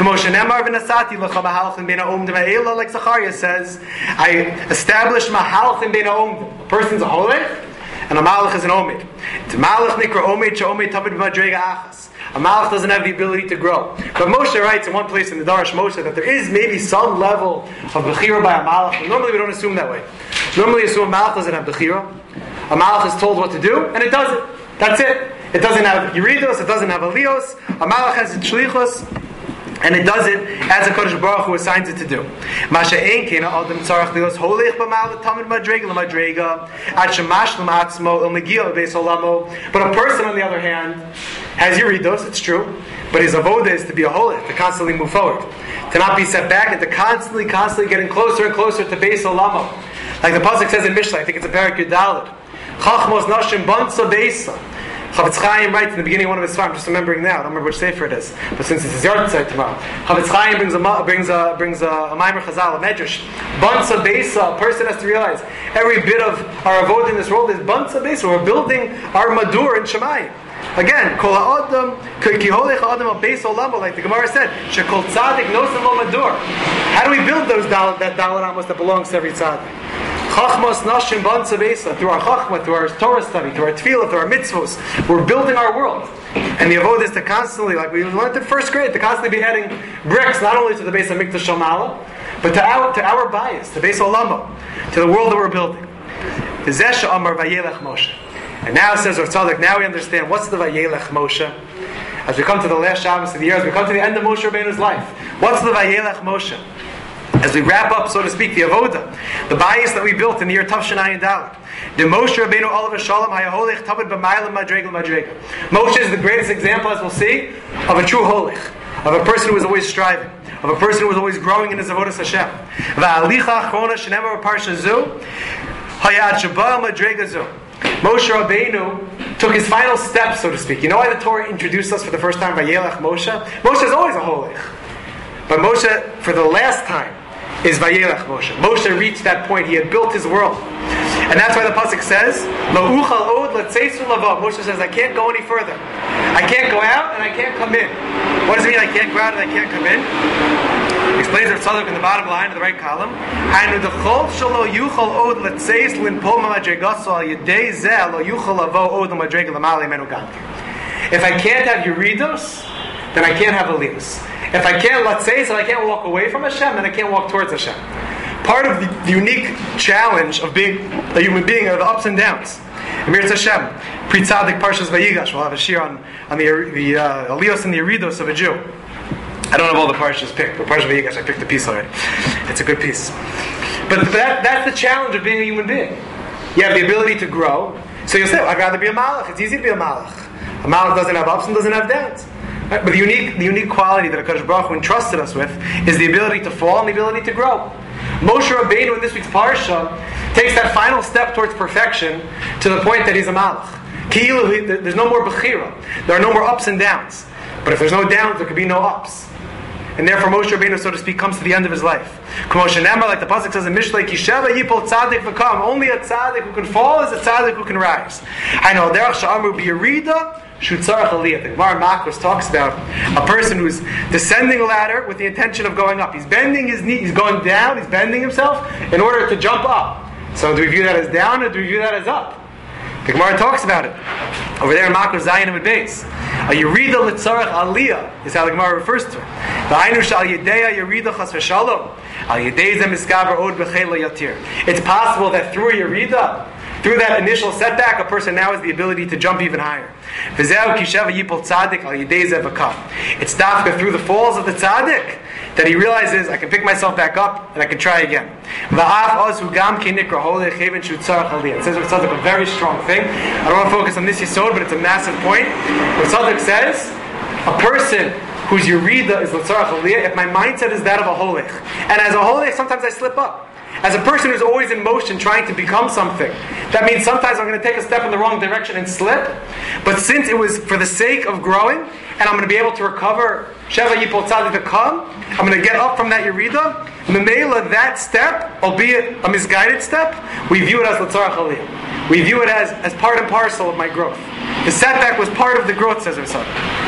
Like Zechariah says, I established mahalchim bein ha'omdim. A person's a holech, and a malach is an omid. Malach nikra omid, she'omid tamid b'madrega achas. A malach doesn't have the ability to grow. But Moshe writes in one place in the Darash Moshe that there is maybe some level of bechira by a malach. But normally we don't assume that way. Normally assume a malach doesn't have bechira. A malach is told what to do, and it does it. That's it. It doesn't have yeridos, it doesn't have aliyos. A malach has its shlichus, and it does it as a Kodesh Baruch Hu assigns it to do. Masha ein kena adam tzarach lios holech b'malach tamid madrega l'madrega ad shemash l'matzmo l'megia beis olamo. But a person, on the other hand, has yeridos. It's true, but his avodah is to be a holech, to constantly move forward, to not be set back, and to constantly getting closer and closer to beis olamo. Like the pasuk says in Mishlei, I think it's a parak Yudalid. Chachmos nashim bansa beisa. Chavetz Chaim writes in the beginning of one of his farms, I'm just remembering now, I don't remember which sefer it is, but since it's his yard site tomorrow, Chavetz Chaim brings a Maimer Chazal, a Medrash. Bansa Beisa, a person has to realize every bit of our avodah in this world is Bansa Beisa. We're building our Madur in Shemayim. Again, Kol Ha'adam, Ki Holech Ha'adam Al Beis Olamo, like the Gemara said, Shekol Tzadik Nosem Lo Madur. How do we build that Dalet Amos that belongs to every Tzadik? Chachmas Nashim Bansa Beisa, through our Chachma, through our Torah study, through our Tefillah, through our mitzvos, we're building our world. And the avodah is to constantly, like we learned in first grade, to constantly be adding bricks, not only to the Beis HaMikdash Shalmala, but to our bias, to Beis Olamo, to the world that we're building. V'zeh Amar Vayelech Moshe. And now says Rav Tzadok, now we understand what's the Vayelech Moshe. As we come to the last Shabbos of the year, as we come to the end of Moshe Rabbeinu's life, what's the Vayelech Moshe? As we wrap up, so to speak, the avodah, the bias that we built in the year Tavshanai and Dalet. The Moshe Rabbeinu Olav Shalom Hayaholech Tavid B'Mayla Madrega Madrega. Moshe is the greatest example, as we'll see, of a true holich, of a person who is always striving, of a person who is always growing in his avodas Hashem. Va'alicha Achrona Shenemar Parsha Zu Hayad Shabbat Madrega Zu. Moshe Rabbeinu took his final step, so to speak. You know why the Torah introduced us for the first time by Yelech Moshe? Moshe is always a holich. But Moshe, for the last time, is Vayelech Moshe. Moshe reached that point. He had built his world. And that's why the pasuk says, Lo uchal od letzeisu lavo. Moshe says, I can't go any further. I can't go out and I can't come in. What does it mean I can't go out and I can't come in? He explains Rav Tzadok in the bottom line of the right column. Hainu dechol shelo yuchal od letzeis linpol ma'madregaso al yedei zeh lo yuchal lavo od l'madrega l'malei menu ganker. If I can't have Yeridos, then I can't have Aliyos. If I can't letzeis, and I can't walk away from Hashem, then I can't walk towards Hashem. Part of the unique challenge of being a human being are the ups and downs. Emir Hashem, Pre-Tzadik Parshas Vayigash, we'll have a shir on the Aliyos and the Yeridos of a Jew. I don't have all the parshas picked, but Parshas Vayigash, I picked a piece already. It's a good piece. But that's the challenge of being a human being. You have the ability to grow, so you'll say, well, I'd rather be a malach. It's easy to be a malach. A malach doesn't have ups and doesn't have downs. Right? But the unique quality that HaKadosh Baruch Hu entrusted us with is the ability to fall and the ability to grow. Moshe Rabbeinu in this week's parsha takes that final step towards perfection to the point that he's a malach. There's no more bechira. There are no more ups and downs. But if there's no downs, there could be no ups. And therefore Moshe Rabbeinu, so to speak, comes to the end of his life. Like the pasuk says in Mishlei, Kisheva yipol tzadik v'kam. Only a tzadik who can fall is a tzadik who can rise. I know, derech sha'amru b'yerida shutzarach aliyah. The Gemara Makros talks about a person who's descending a ladder with the intention of going up. He's bending his knee, he's going down, he's bending himself in order to jump up. So do we view that as down or do we view that as up? The Gemara talks about it. Over there in Makros Zayin and Beis. A Yerida Litzarach Aliyah is how the Gemara refers to it. V'hainu shal yedeya Yerida chas v'shalom al yedei zeh miskaver od b'chei lo yatir. It's possible that through a Yerida, through that initial setback, a person now has the ability to jump even higher. V'zeu kisheva yipol tzadik al yedei zeh v'kam. It's dafka through the falls of the tzaddik that he realizes I can pick myself back up and I can try again. It says it's a very strong thing. I don't want to focus on this yesod, but it's a massive point. Tzaddik says a person whose yerida is l'tzarach aliyah, if my mindset is that of a holich, and as a holich sometimes I slip up. As a person who's always in motion trying to become something, that means sometimes I'm going to take a step in the wrong direction and slip. But since it was for the sake of growing, and I'm going to be able to recover Sheva Yipol Tzadik to come, I'm going to get up from that Yerida. Memela, that step, albeit a misguided step, we view it as L'tzarach Aliyah. We view it as part and parcel of my growth. The setback was part of the growth, says Rav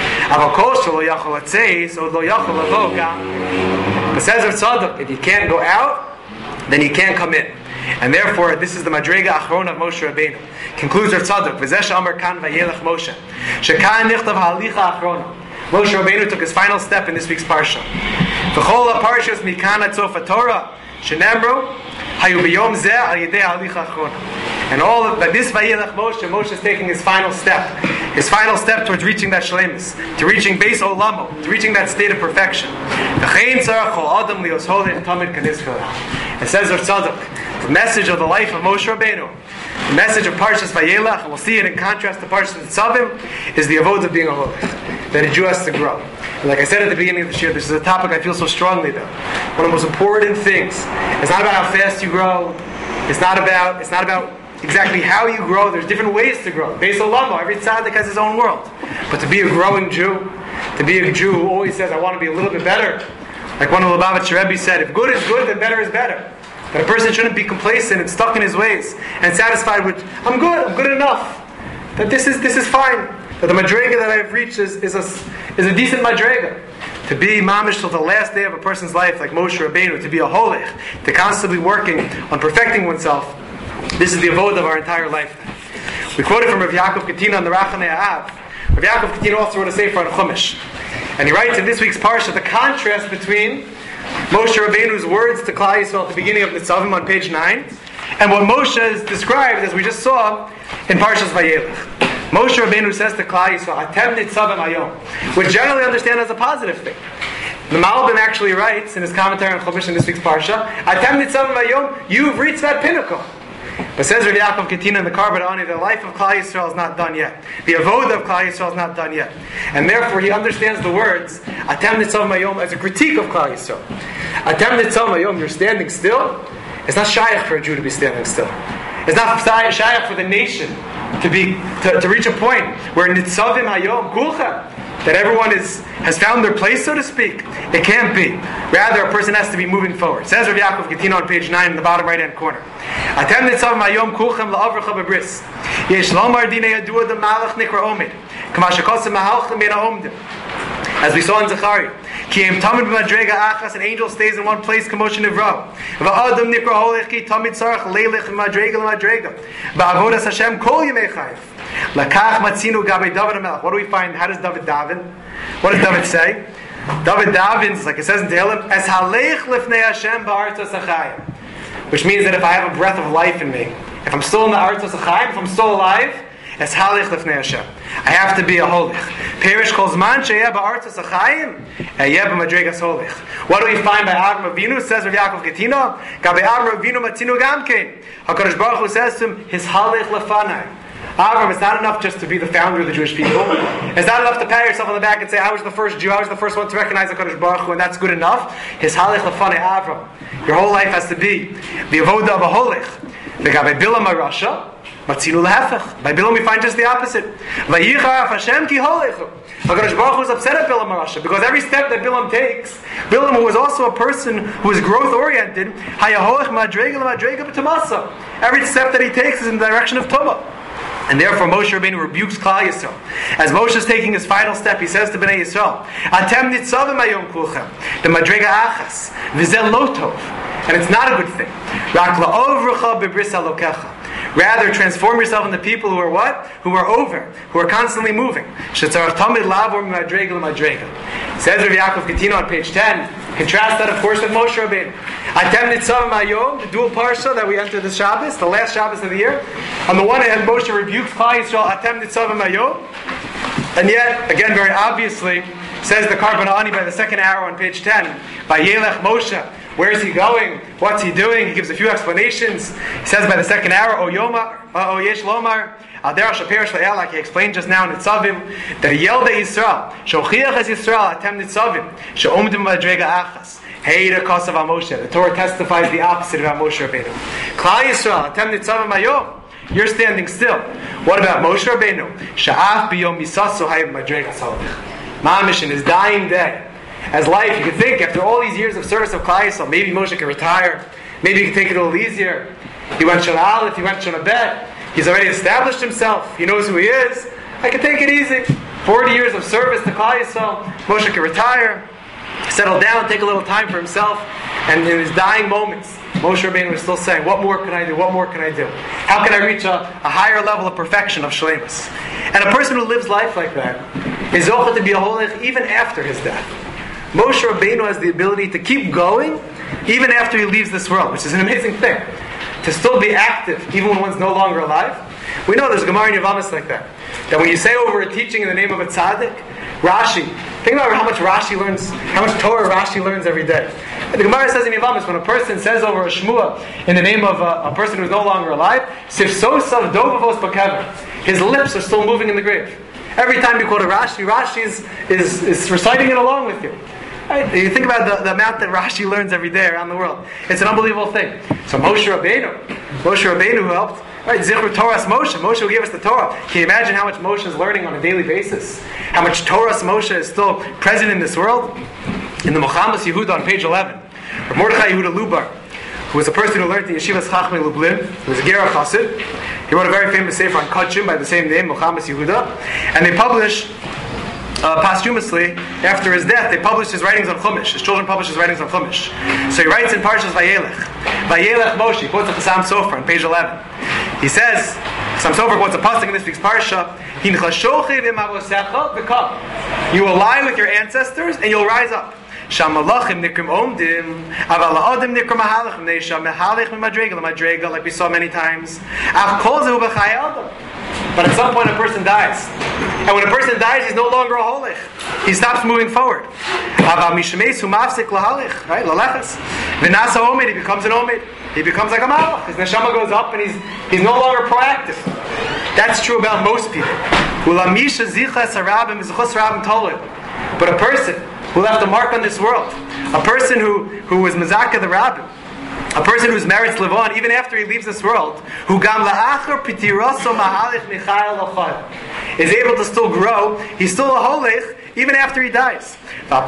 Tzadok. But says Rav Tzadok, if you can't go out, then you can't come in. And therefore, this is the Madrega Achron of Moshe Rabbeinu. Concludes Rav Tzadok, V'zeh Amar Kan Vayelech Moshe. Shekan Nichtav Halicha Achron. Moshe Rabbeinu took his final step in this week's parsha. V'chol HaParshas Mikan Atzof HaTorah Shenemru Hayu B'yom Zeh Al Yedei Halicha Achron. And all of this Vayelech Moshe is taking his final step towards reaching that shleimus, to reaching Beis Olamo, to reaching that state of perfection. It says Rav Tzadok, the message of the life of Moshe Rabbeinu, the message of Parshas Vayelech, and we'll see it in contrast to Parshas Nitzavim, is the avodah of being a holich, that a Jew has to grow. And like I said at the beginning of the year, this is a topic I feel so strongly about. One of the most important things. It's not about how fast you grow. It's not about exactly how you grow. There's different ways to grow. Beis Olamo, every tzaddik has his own world. But to be a growing Jew, to be a Jew who always says, I want to be a little bit better, like one of the Lubavitcher Rebbe said, if good is good, then better is better. That a person shouldn't be complacent and stuck in his ways and satisfied with, I'm good enough. That this is fine. That the madrega that I've reached is a decent madrega. To be mamish till the last day of a person's life, like Moshe Rabbeinu, to be a holich, to constantly working on perfecting oneself. This is the avoda of our entire life. We quoted from Rav Yaakov Katina on the Rachanei Av. Rav Yaakov Katina also wrote a sefer on Chumash. And he writes in this week's parsha the contrast between Moshe Rabbeinu's words to Klal Yisrael at the beginning of Nitzavim on page 9 and what Moshe is described, as we just saw, in Parshas Vayelech. Moshe Rabbeinu says to Klal Yisrael, Atem Nitzavim Hayom, which generally understand as a positive thing. The Malbim actually writes in his commentary on Chumash in this week's parsha, Atem Nitzavim Hayom, you've reached that pinnacle. But says Rav Yaakov Katina in the Karban Ani, the life of Klal Yisrael is not done yet. The avoda of Klal Yisrael is not done yet. And therefore he understands the words Atem Nitzavim Hayom as a critique of Klal Yisrael. Atem Nitzavim Hayom, you're standing still. It's not shaykh for a Jew to be standing still. It's not shaykh for the nation to reach a point where Nitzavim Hayom Kulcha, that everyone has found their place, so to speak. It can't be. Rather, a person has to be moving forward. Says Rav Yaakov Katina on page 9 in the bottom right hand corner. Atem nitzavim hayom kulchem la'avrecha bebris. Yesh lomar dinei yadua de malach nikra omid. Kama shekosem mahalchim bein ha'omdim. As we saw in Zechariah. Ki em tamid b'madrega achas, an angel stays in one place, kamosh nivra. Va'adam nikra holech ki tamid tzarech leilech b'madrega l'madrega. Ba'avodas Hashem kol yemei chayv. Lakach matzinu gabei David HaMelech. What do we find? How does David daven? What does David say? David davens, like it says in Tehillim, Es halech lifnei Hashem ba'artos achayim. Which means that if I have a breath of life in me, if I'm still in the artos achayim, if I'm still alive, Es halech lifnei Hashem. I have to be a holich. Perish kol zman sheyeh ba'artos achayim, eyeh b'madregas holich. What do we find by Avram Avinu? Says Rav Yaakov Katina, Gabei Avram Avinu matzinu gamkein. HaKadosh Baruch Hu says to him, His halech lefanai. Avram, it's not enough just to be the founder of the Jewish people. It's not enough to pat yourself on the back and say, I was the first Jew, I was the first one to recognize the HaKadosh Baruch Hu, and that's good enough. His halech lefanei Avram. Your whole life has to be the avoda of a holich. By Bilam HaRasha, matzinu lehefech. By Bilam we find just the opposite. Vayichaf Hashem ki holechu. HaKadosh Baruch Hu is upset at Bilam HaRasha because every step that Bilam takes, Bilam, who was also a person who is growth-oriented, hayahoich madrega l'madrega b'tamasa. Every step that he takes is in the direction of Tumah. And therefore Moshe Rabbeinu rebukes Klal Yisrael. As Moshe is taking his final step, he says to Bnei Yisrael, Atem nitzavim hayom kulchem, the madrega achas, v'zel lo tov. And it's not a good thing. Rak la'ovrecha b'bris halokecha. Rather, transform yourself into people who are what? Who are over, who are constantly moving. Shetzarach tamid labor m'madrega l'madrega. Says Rav Yaakov Katina on page 10. Contrast that, of course, with Moshe Rabbeinu. Atem nitzavim hayom, the dual parsha that we enter this Shabbos, the last Shabbos of the year. On the one hand, Moshe rebukes Klal Yisrael, Atem nitzavim hayom, and yet, again, very obviously, says the Karban Ani by the second arrow on page 10, by Yelech Moshe. Where is he going? What's he doing? He gives a few explanations. He says by the second arrow, O Yesh Lomar, Adar Shapir Shle'el, like he explained just now in Nitzavim, that he yelled at Yisrael, Shochiach es Yisrael, Atem Nitzavim, She'omdim Madrega Achas, Heida Kosav HaMoshe. The Torah testifies the opposite about Moshe Rabbeinu. Klal Yisrael, Atem Nitzavim Hayom, you're standing still. What about Moshe Rabbeinu? Sha'af biyom misaso hayim madrega salach. Mamish in his dying day. As life, you could think, after all these years of service of Klal Yisrael, maybe Moshe can retire. Maybe he can take it a little easier. He went Shana Aleph, he went Shana Bet. He's already established himself. He knows who he is. I can take it easy. 40 years of service to Klal Yisrael. Moshe can retire, settle down, take a little time for himself. And in his dying moments, Moshe Rabbeinu was still saying, what more can I do? What more can I do? How can I reach a higher level of perfection, of shleimus? And a person who lives life like that is zocheh to be a holich even after his death. Moshe Rabbeinu has the ability to keep going even after he leaves this world, which is an amazing thing. To still be active even when one's no longer alive. We know there's a Gemara in Yevamos like that. That when you say over a teaching in the name of a tzaddik, Rashi, think about how much Rashi learns, how much Torah Rashi learns every day. The Gemara says in Yevamos, when a person says over a shmua in the name of a person who's no longer alive, Sifsosav dovavos bakever, his lips are still moving in the grave. Every time you quote a Rashi, Rashi is reciting it along with you. Right? You think about the amount that Rashi learns every day around the world. It's an unbelievable thing. So Moshe Rabbeinu who helped Right, Zichru Torah's Moshe. Moshe will give us the Torah. Can you imagine how much Moshe is learning on a daily basis? How much Torah's Moshe is still present in this world? In the Mochamas Yehuda on page 11, Mordechai Yehuda Lubar, who was a person who learned the Yeshivas Chachmei Lublin, who was a Gerach Chassid. He wrote a very famous sefer on Kachim by the same name, Mochamas Yehuda, and they published posthumously, after his death, they published his writings on Chumash. His children published his writings on Chumash. So he writes in Parshas Vayelech. Vayelech Moshe, he quotes the Chassam Sofer on page 11. He says, Chassam Sofer quotes a pasuk in this week's Parsha, you will lie with your ancestors and you'll rise up. Like we saw many times. But at some point a person dies. And when a person dies, he's no longer a holich. He stops moving forward. Right? He becomes an omid. He becomes like a malach. His neshama goes up and he's no longer proactive. That's true about most people. But a person who left a mark on this world, a person who was mezakah the rabbin, a person whose merits live on even after he leaves this world, who gam la'achar pitiraso mahalich michael ochad, is able to still grow. He's still a holich even after he dies. And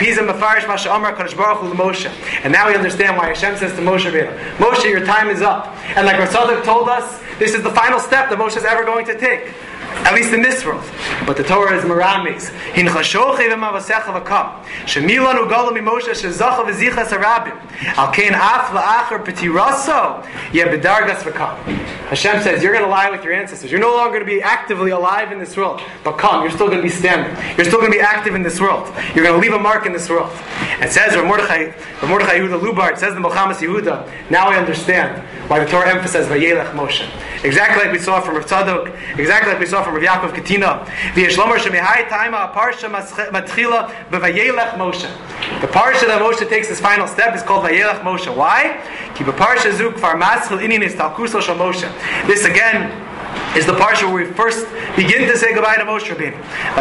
now we understand why Hashem says to Moshe Rabbeinu, Moshe, your time is up. And like Rav Tzadok told us, this is the final step that Moshe is ever going to take. At least in this world. But the Torah is meramis. Hashem says, you're going to lie with your ancestors. You're no longer going to be actively alive in this world. But come, you're still going to be standing. You're still going to be active in this world. You're going to leave a mark in this world. It says, Mordechai Yehuda Lubar, it says in the Mochamas Yehuda, now I understand why the Torah emphasizes Vayelech Moshe. Exactly like we saw from Rav Tzadok, exactly like we saw from Rav Yaakov Katina. The parsha that Moshe takes his final step is called Vayelech Moshe. Why? This again is the parsha where we first begin to say goodbye to Moshe Rabbeinu.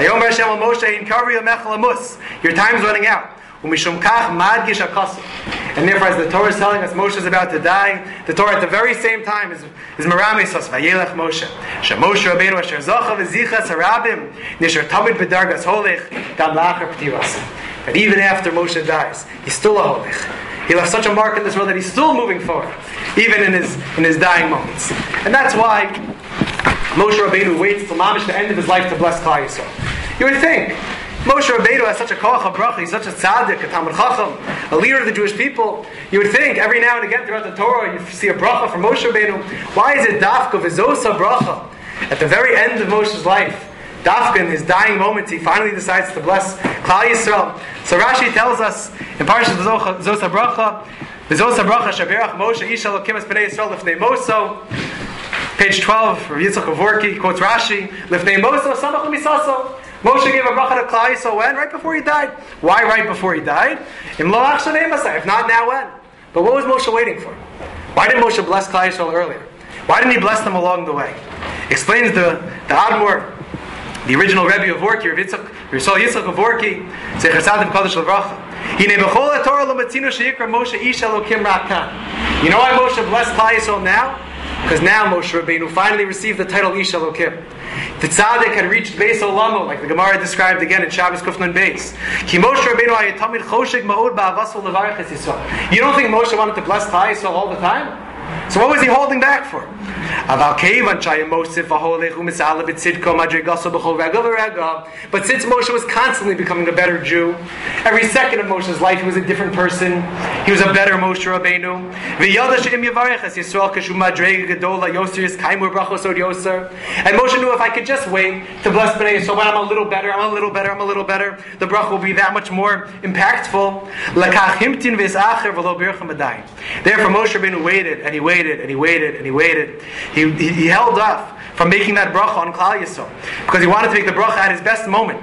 Your time's running out. And therefore, as the Torah is telling us Moshe is about to die, the Torah at the very same time is meramis us Vayelech Moshe. Moshe Rabbeinu asher zacha v'zichas harabim nisher tamid b'dargas holich gam la'achar p'tivas. That even after Moshe dies, he's still a holich. He left such a mark in this world that he's still moving forward, even in his dying moments. And that's why Moshe Rabbeinu waits till mamish the end of his life to bless Klal Yisrael. You would think Moshe Rabbeinu has such a koach bracha, he's such a tzaddik, a Talmud Chacham, a leader of the Jewish people. You would think every now and again throughout the Torah you see a bracha from Moshe Rabbeinu. Why is it dafka v'zosa bracha? At the very end of Moshe's life, dafka in his dying moments, he finally decides to bless Klal Yisrael. So Rashi tells us in Parashat Zosa Bracha, v'zosa bracha shaberach Moshe isha lokim es b'nei Yisrael lifnei Moso. Page 12, Rav Yitzchak Kevorki quotes Rashi, lifnei Moso samach l'misaso. Moshe gave a bracha to Klal Yisrael when? Right before he died. Why right before he died? If not now, when? But what was Moshe waiting for? Why didn't Moshe bless Klal Yisrael earlier? Why didn't he bless them along the way? Explains the Admor, the original Rebbe of Vorki, Rav Yitzchak of Vorki, Zecher Tzadim Kodesh L'Vracha. You know why Moshe blessed Klal Yisrael now? Because now Moshe Rabbeinu finally received the title Ish Elokim. The tzaddik had reached Beis Olamo, like the Gemara described again in Shabbos Kufnan Beis. Ki Moshe Rabbeinu hayatamid choshek ma'od ba'avas u'levarech es Yisrael. You don't think Moshe wanted to bless Klal Yisrael all the time? So what was he holding back for? But since Moshe was constantly becoming a better Jew, every second of Moshe's life he was a different person. He was a better Moshe Rabbeinu. And Moshe knew if I could just wait to bless Bnei Yisrael when I'm a little better, the bracha will be that much more impactful. Therefore Moshe Rabbeinu waited and he waited and he waited and he waited. He held off from making that bracha on Klal Yisrael because he wanted to make the bracha at his best moment.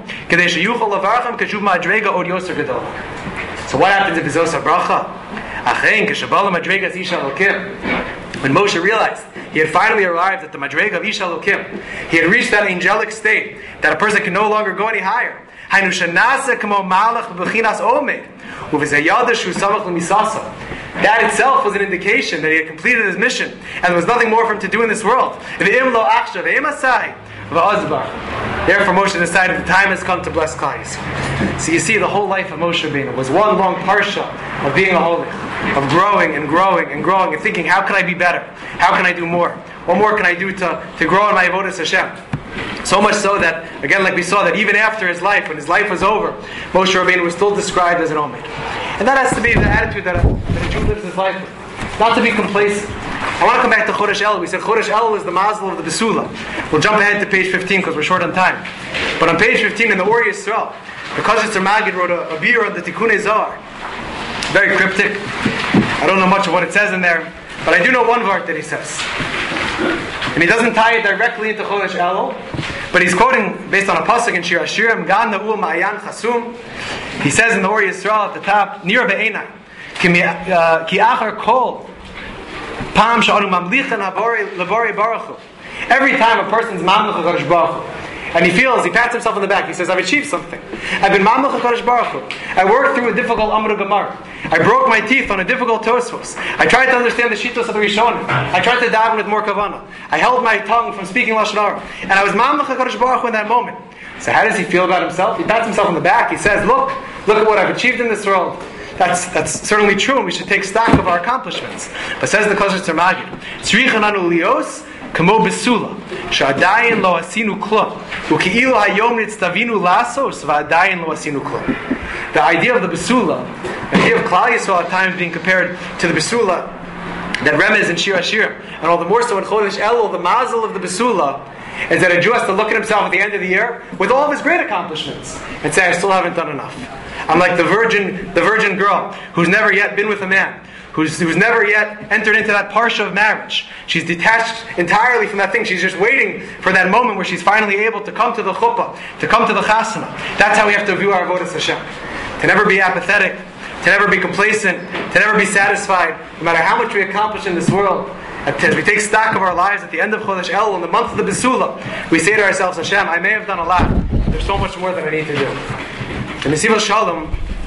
So what happens if it's Zosa bracha? When Moshe realized he had finally arrived at the Madrega of Ish Elokim, he had reached that angelic state that a person can no longer go any higher. that itself was an indication that he had completed his mission and there was nothing more for him to do in this world. Therefore Moshe decided the time has come to bless Klal Yisrael. So you see, the whole life of Moshe Rabbeinu was one long parsha of being a holy, of growing and growing and growing and thinking, how can I be better? How can I do more? What more can I do to grow in my avodas Hashem? So much so that, again, like we saw, that even after his life, when his life was over, Moshe Rabbeinu was still described as an Omed. And that has to be the attitude that a Jew lives his life with. Not to be complacent. I want to come back to Chodesh Elul. We said Chodesh Elul is the mazel of the Besula. We'll jump ahead to page 15 because we're short on time. But on page 15 in the Or Yisrael, the Koshitzer Magid wrote a beer on the Tikkunei Zohar. Very cryptic. I don't know much of what it says in there, but I do know one word that he says. And he doesn't tie it directly into Chodesh Elul, but he's quoting based on a pasuk in Shir Hashirim, Gan Na'ul Ma'ayan Chasum. He says in the Or Yisrael at the top, Nir Be'enai, Ki Achar Kol, Pam Sha'anu Mamlichan Labori Baruchu. Every time a person's Mamlich HaKadosh Baruch Hu, and he pats himself on the back, he says, I've achieved something. I've been Mamlich HaKadosh Baruch Hu. I worked through a difficult Amud Gemara. I broke my teeth on a difficult Tosfos. I tried to understand the Shitos of the Rishonim. I tried to daven with more kavanah. I held my tongue from speaking Lashon Hara. And I was Mamlich HaKadosh Baruch Hu in that moment. So how does he feel about himself? He pats himself on the back. He says, look at what I've achieved in this world. That's certainly true, and we should take stock of our accomplishments. But says the Koshitzer Magid, Tzrichen anu lios kamo besula, she'adayin lo asinu klum, u'ki'ilu hayom nitztavinu lasos, v'adayin lo asinu klum. The idea of the besula, the idea of Klal Yisrael at times being compared to the besula that remez in Shir Hashirim, and all the more so in Chodesh Elul, the mazel of the besula is that a Jew has to look at himself at the end of the year with all of his great accomplishments and say, I still haven't done enough. I'm like the virgin girl who's never yet been with a man, who's never yet entered into that parsha of marriage. She's detached entirely from that thing. She's just waiting for that moment where she's finally able to come to the chuppah, to come to the chasana. That's how we have to view our avodas Hashem. To never be apathetic, to never be complacent, to never be satisfied, no matter how much we accomplish in this world. As we take stock of our lives at the end of Chodesh Elul, in the month of the Besula, we say to ourselves, Hashem, I may have done a lot. There's so much more that I need to do. The Nesiv Shalom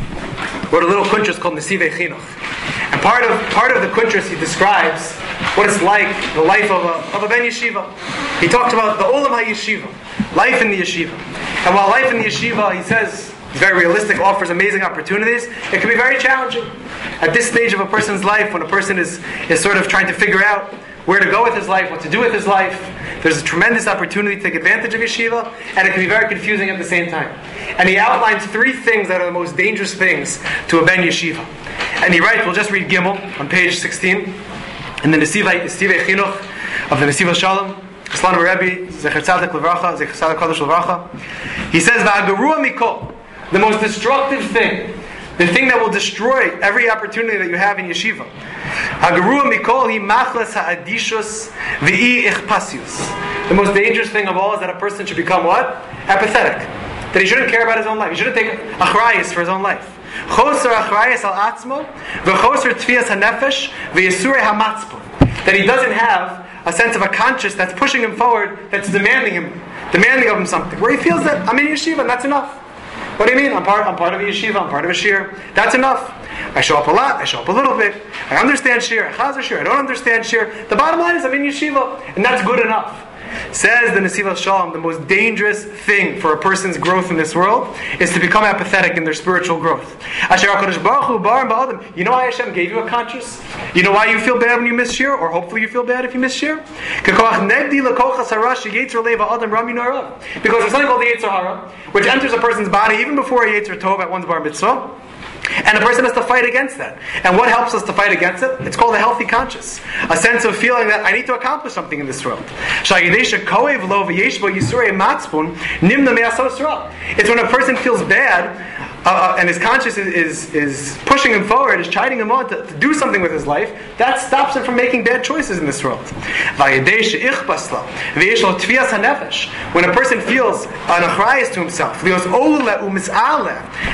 wrote a little kuntras called Nesivei Chinuch. And part of the kuntras, he describes what it's like, the life of a ben yeshiva. He talked about the olam ha-yeshiva, life in the yeshiva. And while life in the yeshiva, he says, is very realistic, offers amazing opportunities, it can be very challenging. At this stage of a person's life, when a person is sort of trying to figure out where to go with his life, what to do with his life, there's a tremendous opportunity to take advantage of yeshiva, and it can be very confusing at the same time. And he outlines 3 things that are the most dangerous things to a ben yeshiva. And he writes, we'll just read Gimel on page 16, in the Nesivei Chinuch of the Nesiv Shalom, Islan Rebbe, Zecher Tzaddik Levracha, Zecher Tzaddik Kodesh Levracha. He says, V'agarua mikol, the most destructive thing, the thing that will destroy every opportunity that you have in yeshiva. Hagarua mikol hi machlas ha'adishus v'i ichpasius. The most dangerous thing of all is that a person should become what? Apathetic. That he shouldn't care about his own life. He shouldn't take achrayus for his own life. Choser achrayus al atzmo v'choser tfias hanefesh v'yisurei hamatzpon. That he doesn't have a sense of a conscience that's pushing him forward, that's demanding of him something. Where he feels that I'm in yeshiva and that's enough. What do you mean? I'm part of a yeshiva, I'm part of a shir. That's enough. I show up a lot, I show up a little bit. I understand shir, I chazer shir, I don't understand shir. The bottom line is I'm in yeshiva, and that's good enough. Says the Nesiv Shalom, the most dangerous thing for a person's growth in this world is to become apathetic in their spiritual growth. You know why Hashem gave you a conscience? You know why you feel bad when you miss shir? Or hopefully you feel bad if you miss shir? Because there's something called the Yetzer Hara, which enters a person's body even before a Yetzer Tov at one's bar mitzvah. And a person has to fight against that. And what helps us to fight against it? It's called a healthy conscience. A sense of feeling that I need to accomplish something in this world. It's when a person feels bad and his conscience is pushing him forward, is chiding him on to do something with his life, that stops him from making bad choices in this world. When a person feels an achrayus to himself,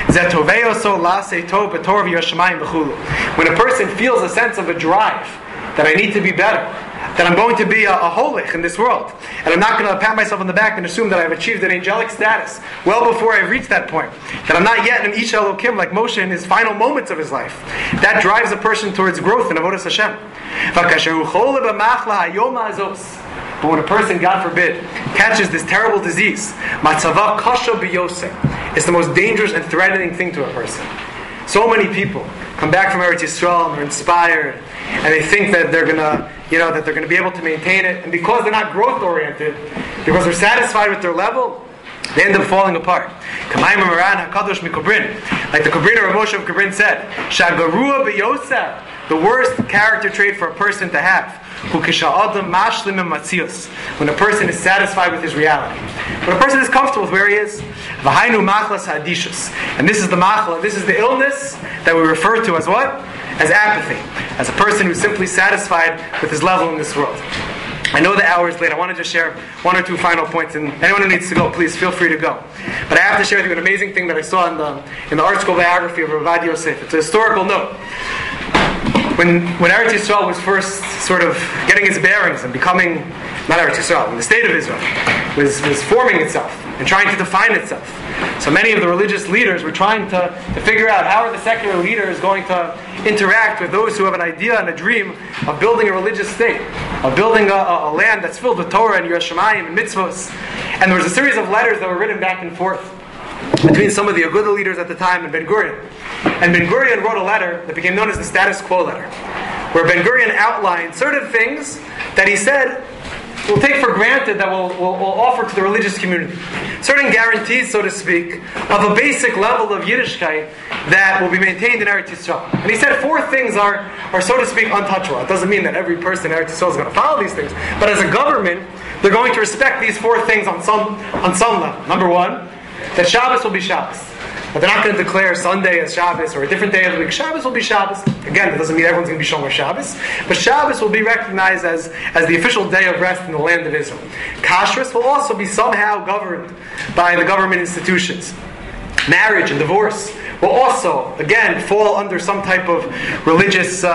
when a person feels a sense of a drive that I need to be better, that I'm going to be a holich in this world, and I'm not going to pat myself on the back and assume that I've achieved an angelic status well before I've reached that point, that I'm not yet an Ish Elokim like Moshe in his final moments of his life. That drives a person towards growth in Avodas Hashem. But when a person, God forbid, catches this terrible disease, matzava kasha biyoseh, it's the most dangerous and threatening thing to a person. So many people come back from Eretz Yisrael and they're inspired, and they think that they're gonna, that they're gonna be able to maintain it, and because they're not growth oriented, because they're satisfied with their level, they end up falling apart. Like the Kobriner of Moshe of Kabrin said, Shagarua biyoseh, the worst character trait for a person to have, when a person is satisfied with his reality, when a person is comfortable with where he is. And this is the machla, this is the illness that we refer to as what? As apathy, as a person who's simply satisfied with his level in this world. I know the hour is late. I want to just share one or two final points, and anyone who needs to go, please feel free to go. But I have to share with you an amazing thing that I saw in the art school biography of Ovadia Yosef. It's a historical note. When Eretz Yisrael was first sort of getting its bearings and becoming, not Eretz Yisrael, when the state of Israel was forming itself and trying to define itself, so many of the religious leaders were trying to figure out how are the secular leaders going to interact with those who have an idea and a dream of building a religious state, of building a land that's filled with Torah and Yiras Shamayim and mitzvos. And there was a series of letters that were written back and forth between some of the Aguda leaders at the time and Ben Gurion. And Ben Gurion wrote a letter that became known as the status quo letter, where Ben Gurion outlined certain things that he said we'll take for granted that we'll offer to the religious community. Certain guarantees, so to speak, of a basic level of Yiddishkeit that will be maintained in Eretz Yisrael. And he said 4 things are so to speak, untouchable. It doesn't mean that every person in Eretz Yisrael is going to follow these things, but as a government, they're going to respect these 4 things on some level. Number 1, that Shabbos will be Shabbos. But they're not going to declare Sunday as Shabbos or a different day of the week. Shabbos will be Shabbos. Again, it doesn't mean everyone's going to be Shomer Shabbos. But Shabbos will be recognized as the official day of rest in the land of Israel. Kashrus will also be somehow governed by the government institutions. Marriage and divorce will also, again, fall under some type of religious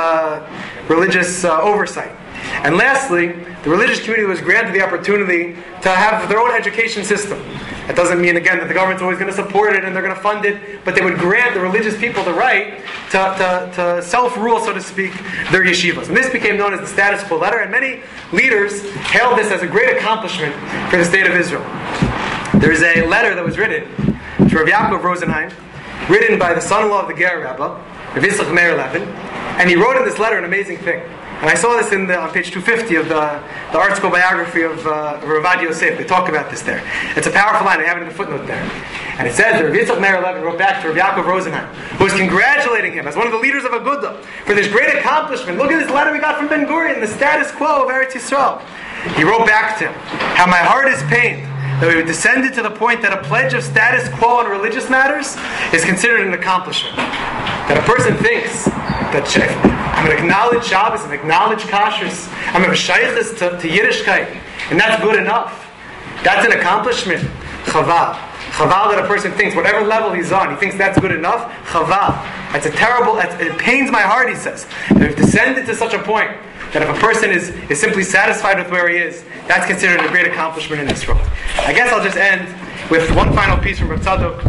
oversight. And lastly, the religious community was granted the opportunity to have their own education system. That doesn't mean, again, that the government's always going to support it and they're going to fund it, but they would grant the religious people the right to self-rule, so to speak, their yeshivas. And this became known as the status quo letter, and many leaders hailed this as a great accomplishment for the state of Israel. There's a letter that was written to Rav Yaakov Rosenheim, written by the son-in-law of the Ger Rebbe, Rav Yitzchak Meir Levin, and he wrote in this letter an amazing thing. And I saw this on page 250 of the art school biography of Ovadia Yosef. They talk about this there. It's a powerful line. I have it in the footnote there. And it says that Rav Yitzchak Meir Levin wrote back to Rav Yaakov Rosenheim, who was congratulating him as one of the leaders of Aguda for this great accomplishment. Look at this letter we got from Ben Gurion, the status quo of Eretz Yisrael. He wrote back to him, how my heart is pained that we descended to the point that a pledge of status quo on religious matters is considered an accomplishment. That a person thinks that I'm going to acknowledge Shabbos and acknowledge Kashrus, I'm going to shaykhis to Yiddishkeit, and that's good enough. That's an accomplishment. Chaval that a person thinks, whatever level he's on, he thinks that's good enough. Chaval. That's a terrible, it pains my heart, he says, that we've descended to such a point that if a person is simply satisfied with where he is, that's considered a great accomplishment in this world. I guess I'll just end with one final piece from Rav Tzadok,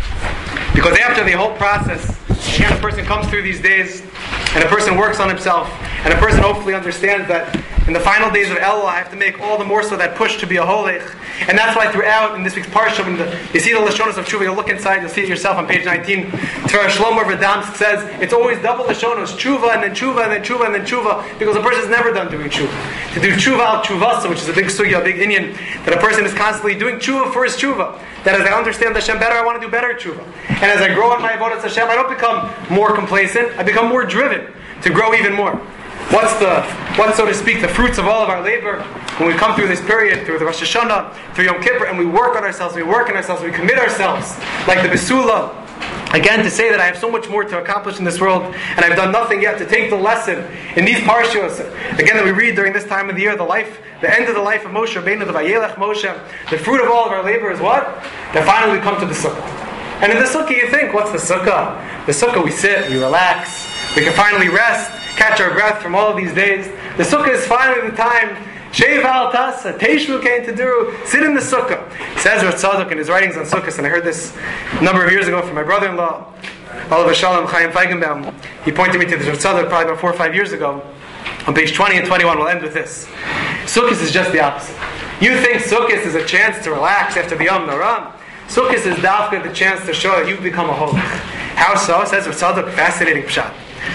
because after the whole process, again, a person comes through these days, and a person works on himself, and a person hopefully understands that in the final days of Elul, I have to make all the more so that push to be a holich. And that's why throughout, in this week's Parsha, when you see the Lashonos of Tshuva, you'll look inside, you'll see it yourself on page 19. Torah Shlomo Radamsk says, it's always double Lashonos, Tshuva, and then Tshuva, and then Tshuva, and then Tshuva, because a person is never done doing Tshuva. To do Tshuva al Tshuvasa, which is a big sugya, a big inyan, that a person is constantly doing Tshuva for his Tshuva. That as I understand Hashem better, I want to do better Tshuva. And as I grow in my avodas Hashem, I don't become more complacent, I become more driven to grow even more. What's so to speak, the fruits of all of our labor when we come through this period, through the Rosh Hashanah, through Yom Kippur, and we work on ourselves, we commit ourselves, like the Besula, again, to say that I have so much more to accomplish in this world, and I've done nothing yet, to take the lesson in these parshas, again, that we read during this time of the year, the end of the life of Moshe Rabbeinu, the Vayelech Moshe, the fruit of all of our labor is what? That finally we come to the Sukkah. And in the Sukkah you think, what's the Sukkah? The Sukkah we sit, we relax, we can finally rest, catch our breath from all of these days. The sukkah is finally the time. Sheiv al tasa, Teishvu came to do, sit in the sukkah. Says Rav Tzadok in his writings on sukkahs, and I heard this a number of years ago from my brother-in-law, Oliver Shalom Chaim Feigenbaum. He pointed me to the Rav Tzadok probably about 4 or 5 years ago. On page 20 and 21, we'll end with this. Sukkahs is just the opposite. You think Sukkahs is a chance to relax after the Yom Noram? Sukkahs is dafka the chance to show that you've become a holy. How so? Says Rav Tzadok, fascinating pshat.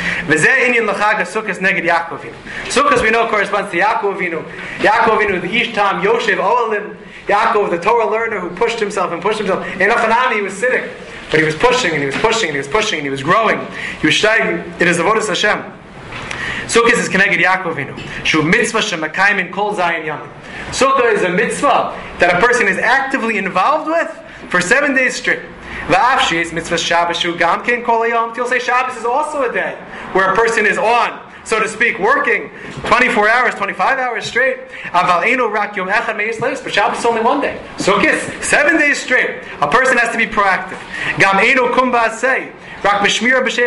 Sukkahs we know corresponds to Yaakov Avinu. Yaakov Avinu, the Ishtam, Yoshev, Oalim. Yaakov, the Torah learner who pushed himself. In Afanami, he was sitting. But he was pushing, and he was pushing, and he was pushing, and he was growing. He was steiging. It is the Avodas Hashem. Sukkahs is Keneged Yaakov Avinu. Shu mitzvah shemakayim in kol zayin yamim. Sukkah is a mitzvah that a person is actively involved with for 7 days straight. V'afshi is mitzvah Shabbos shu gam kein kol hayom. He'll say Shabbos is also a day where a person is on, so to speak, working 24 hours, 25 hours straight. Aval eino rak yom echad me'is leis. But Shabbos is only one day. Sukkahs, 7 days straight. A person has to be proactive. Gam eino kum ba'asei. Shabbos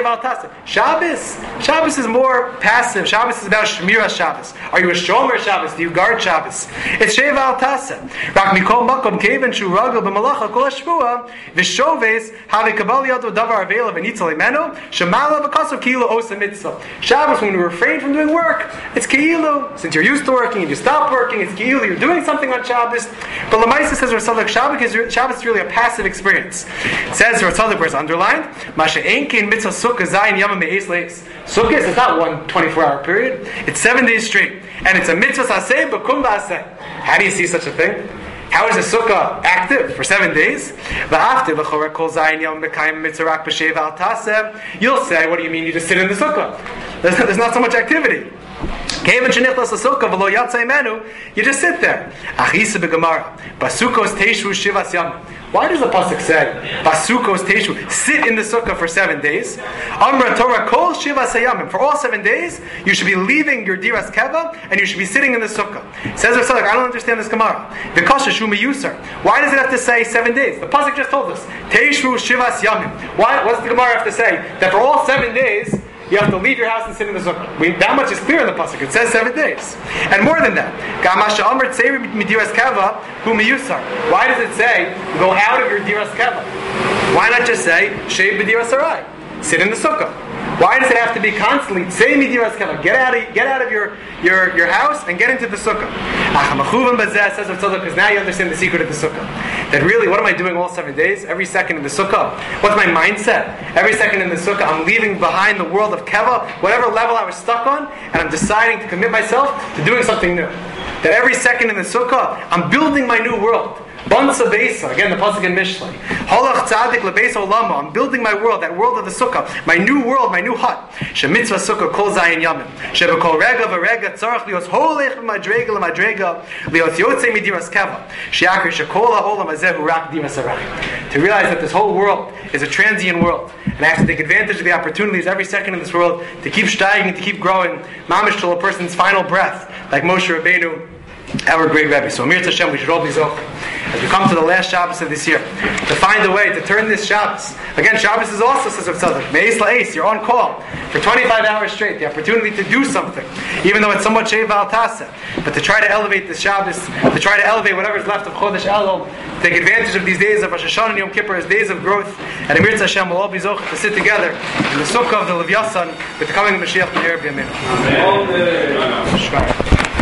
is more passive. Shabbos is about Shmira Shabbos. Are you a Shomer Shabbos? Do you guard Shabbos? It's Sheva Al Tasa. Rak mikol makom keven shu ragel b'malacha kol hashvua v'shoves have kabal yadu davar avela v'nitzal imenu shemala v'kasav ki'ilu osa mitzvah. Shabbos, when you refrain from doing work, it's ki'ilu. Since you're used to working and you stop working, it's ki'ilu. You're doing something on Shabbos. But Lamaisa says Shabbos is really a passive experience. It says Ratzadok, where it's underlined, Sukkahs is not one 24-hour period. It's 7 days straight. And it's a mitzvah saseh b'kum ba'aseh. How do you see such a thing? How is a sukkah active for 7 days? You'll say, what do you mean you just sit in the sukkah? There's not so much activity. You just sit there. Why does the pasuk say Basukos Teshu, sit in the sukkah for 7 days? Amra Torah kol shivas hayamim. For all 7 days, you should be leaving your diras keva and you should be sitting in the sukkah. Says Rav Tzadok, I don't understand this Gemara. Because Shuma Yusar. Why does it have to say 7 days? The pasuk just told us Teshu shivas yamim. Why? What does the Gemara have to say? That for all 7 days you have to leave your house and sit in the sukkah. That much is clear in the pasuk. It says 7 days, and more than that. Why does it say go out of your diras keva? Why not just say shei b'diras sarai? Sit in the sukkah. Why does it have to be constantly say midiras keva? Get out of your house and get into the sukkah. Says because now you understand the secret of the sukkah. That really, what am I doing all 7 days? Every second in the sukkah. What's my mindset? Every second in the sukkah, I'm leaving behind the world of keva, whatever level I was stuck on, and I'm deciding to commit myself to doing something new. That every second in the sukkah, I'm building my new world. Bansa Beisa, again the pasuk in Mishlei. Holach tzadik lebeis olama. I'm building my world, that world of the sukkah, my new world, my new hut. Shemitzvah sukkah kol zayin yamim. Shebekol rega v'rega tzarach lios holech v'madrega l'madrega lios yotzei midiras keva. She'akir shekol ha'olam hazehu rak diras harai. To realize that this whole world is a transient world, and I have to take advantage of the opportunities every second in this world to keep steiging, to keep growing, mamish till a person's final breath, like Moshe Rabbeinu, our great Rebbe. So Amir Tashem, we should all be zocheh as we come to the last Shabbos of this year to find a way to turn this Shabbos. Again, Shabbos is also, says Rav Tzadok, Me'es la'es, you're on call for 25 hours straight, the opportunity to do something, even though it's somewhat sheva al tasa, but to try to elevate this Shabbos, to try to elevate whatever's left of Chodesh Elul, take advantage of these days of Rosh Hashanah and Yom Kippur as days of growth, and Amir Tashem will all be zocheh to sit together in the sukkah of the Lev Yasan with the coming of Mashiach B'Yer B'Yamin. Amen.